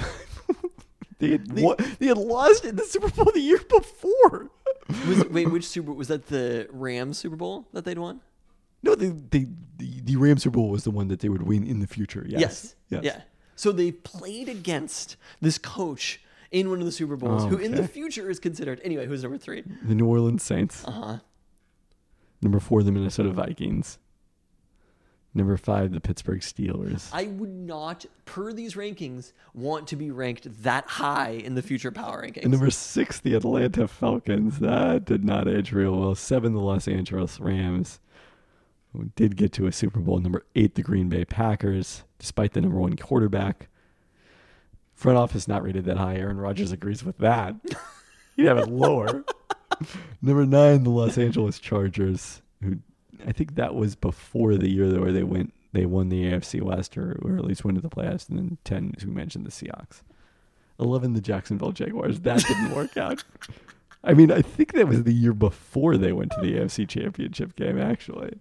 They had won, they had lost in the Super Bowl the year before. Was, wait, which Super was that? The Rams Super Bowl that they'd won? No, they, they, the the Rams Super Bowl was the one that they would win in the future. Yes. Yes. Yes. Yeah. So they played against this coach in one of the Super Bowls, Oh, who in the okay. future is considered. Anyway, who's number three? The New Orleans Saints. Uh huh. Number four, the Minnesota Vikings. Number five, the Pittsburgh Steelers. I would not, per these rankings, want to be ranked that high in the future power rankings. And number six, the Atlanta Falcons. That did not age real well. Seven, the Los Angeles Rams, who did get to a Super Bowl. Number eight, the Green Bay Packers, despite the number one quarterback. Front office not rated that high. Aaron Rodgers agrees with that. You'd have it lower. Number nine, the Los Angeles Chargers, who I think that was before the year where they went, they won the A F C West, or, or at least went to the playoffs. And then ten, as we mentioned, the Seahawks. eleven, the Jacksonville Jaguars. That didn't work out. I mean, I think that was the year before they went to the A F C Championship game, actually.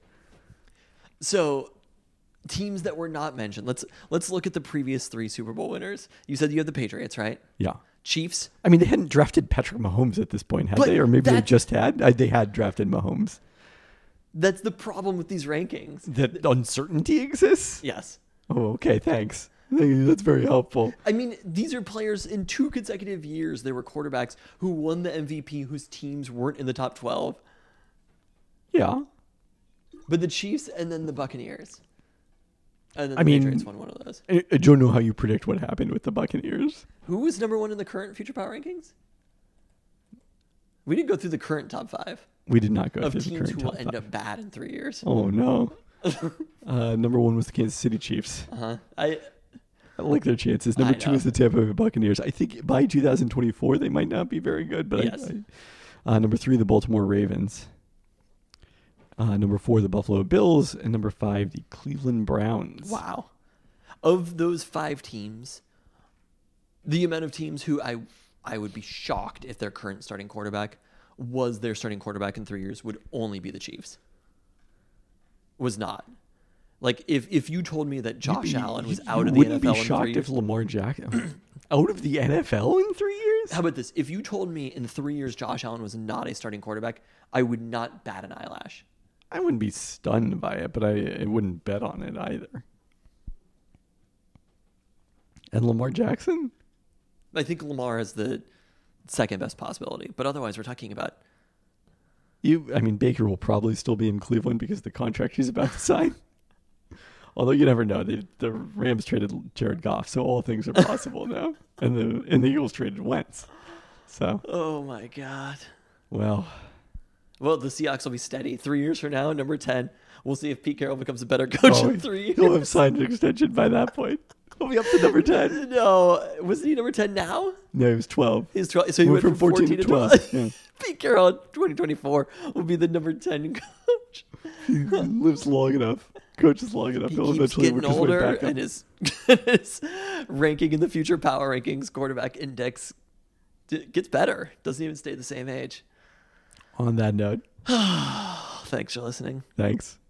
So, teams that were not mentioned. Let's let's look at the previous three Super Bowl winners. You said you had the Patriots, right? Yeah. Chiefs. I mean, they hadn't drafted Patrick Mahomes at this point, had But they? Or maybe they that- just had? Uh, They had drafted Mahomes. That's the problem with these rankings. That uncertainty exists? Yes. Oh, okay, thanks. Thank you. That's very helpful. I mean, these are players in two consecutive years. They were quarterbacks who won the M V P, whose teams weren't in the top twelve. Yeah. But the Chiefs and then the Buccaneers. And then the I mean- Patriots won one of those. I, I don't know how you predict what happened with the Buccaneers. Who was number one in the current Future Power rankings? We didn't go through the current top five We did not go of through the teams current who will top end five. up bad in three years. Oh, no. uh, number one was the Kansas City Chiefs. Uh-huh. I I like their chances. Number I two know. is the Tampa Bay Buccaneers. I think by two thousand twenty-four, they might not be very good. But Yes. I, I, uh, number three, the Baltimore Ravens. Uh, number four, the Buffalo Bills. And number five, the Cleveland Browns. wow. Of those five teams, the amount of teams who I I would be shocked if their current starting quarterback was their starting quarterback in three years would only be the Chiefs. Was not. Like if if you told me that Josh You- Allen was you out of the wouldn't N F L be in shocked three if years, Lamar Jackson out of the N F L in three years? serious? How about this? If you told me in three years Josh Allen was not a starting quarterback, I would not bat an eyelash. I wouldn't be stunned by it, but I, I wouldn't bet on it either. And Lamar Jackson? I think Lamar is the second best possibility, but otherwise we're talking about You, I mean, Baker will probably still be in Cleveland because of the contract he's about to sign. Although you never know. They, the Rams traded Jared Goff, so all things are possible now. And the and the Eagles traded Wentz. So, oh my god. well, Well, the Seahawks will be steady. Three years from now, number ten. We'll see if Pete Carroll becomes a better coach oh, in three years. he'll have signed an extension by that point. He'll be up to number ten. No, wasn't he number ten now? No, he was twelve. He's twelve. So he Went went, from from fourteen, to twelve. Yeah. Pete Carroll in twenty twenty-four will be the number ten coach. He lives long enough. Coaches long enough. He He'll keeps eventually getting work his way older, back up. and his, his ranking in the future power rankings quarterback index d- gets better. Doesn't even stay the same age. On that note, Thanks for listening. thanks.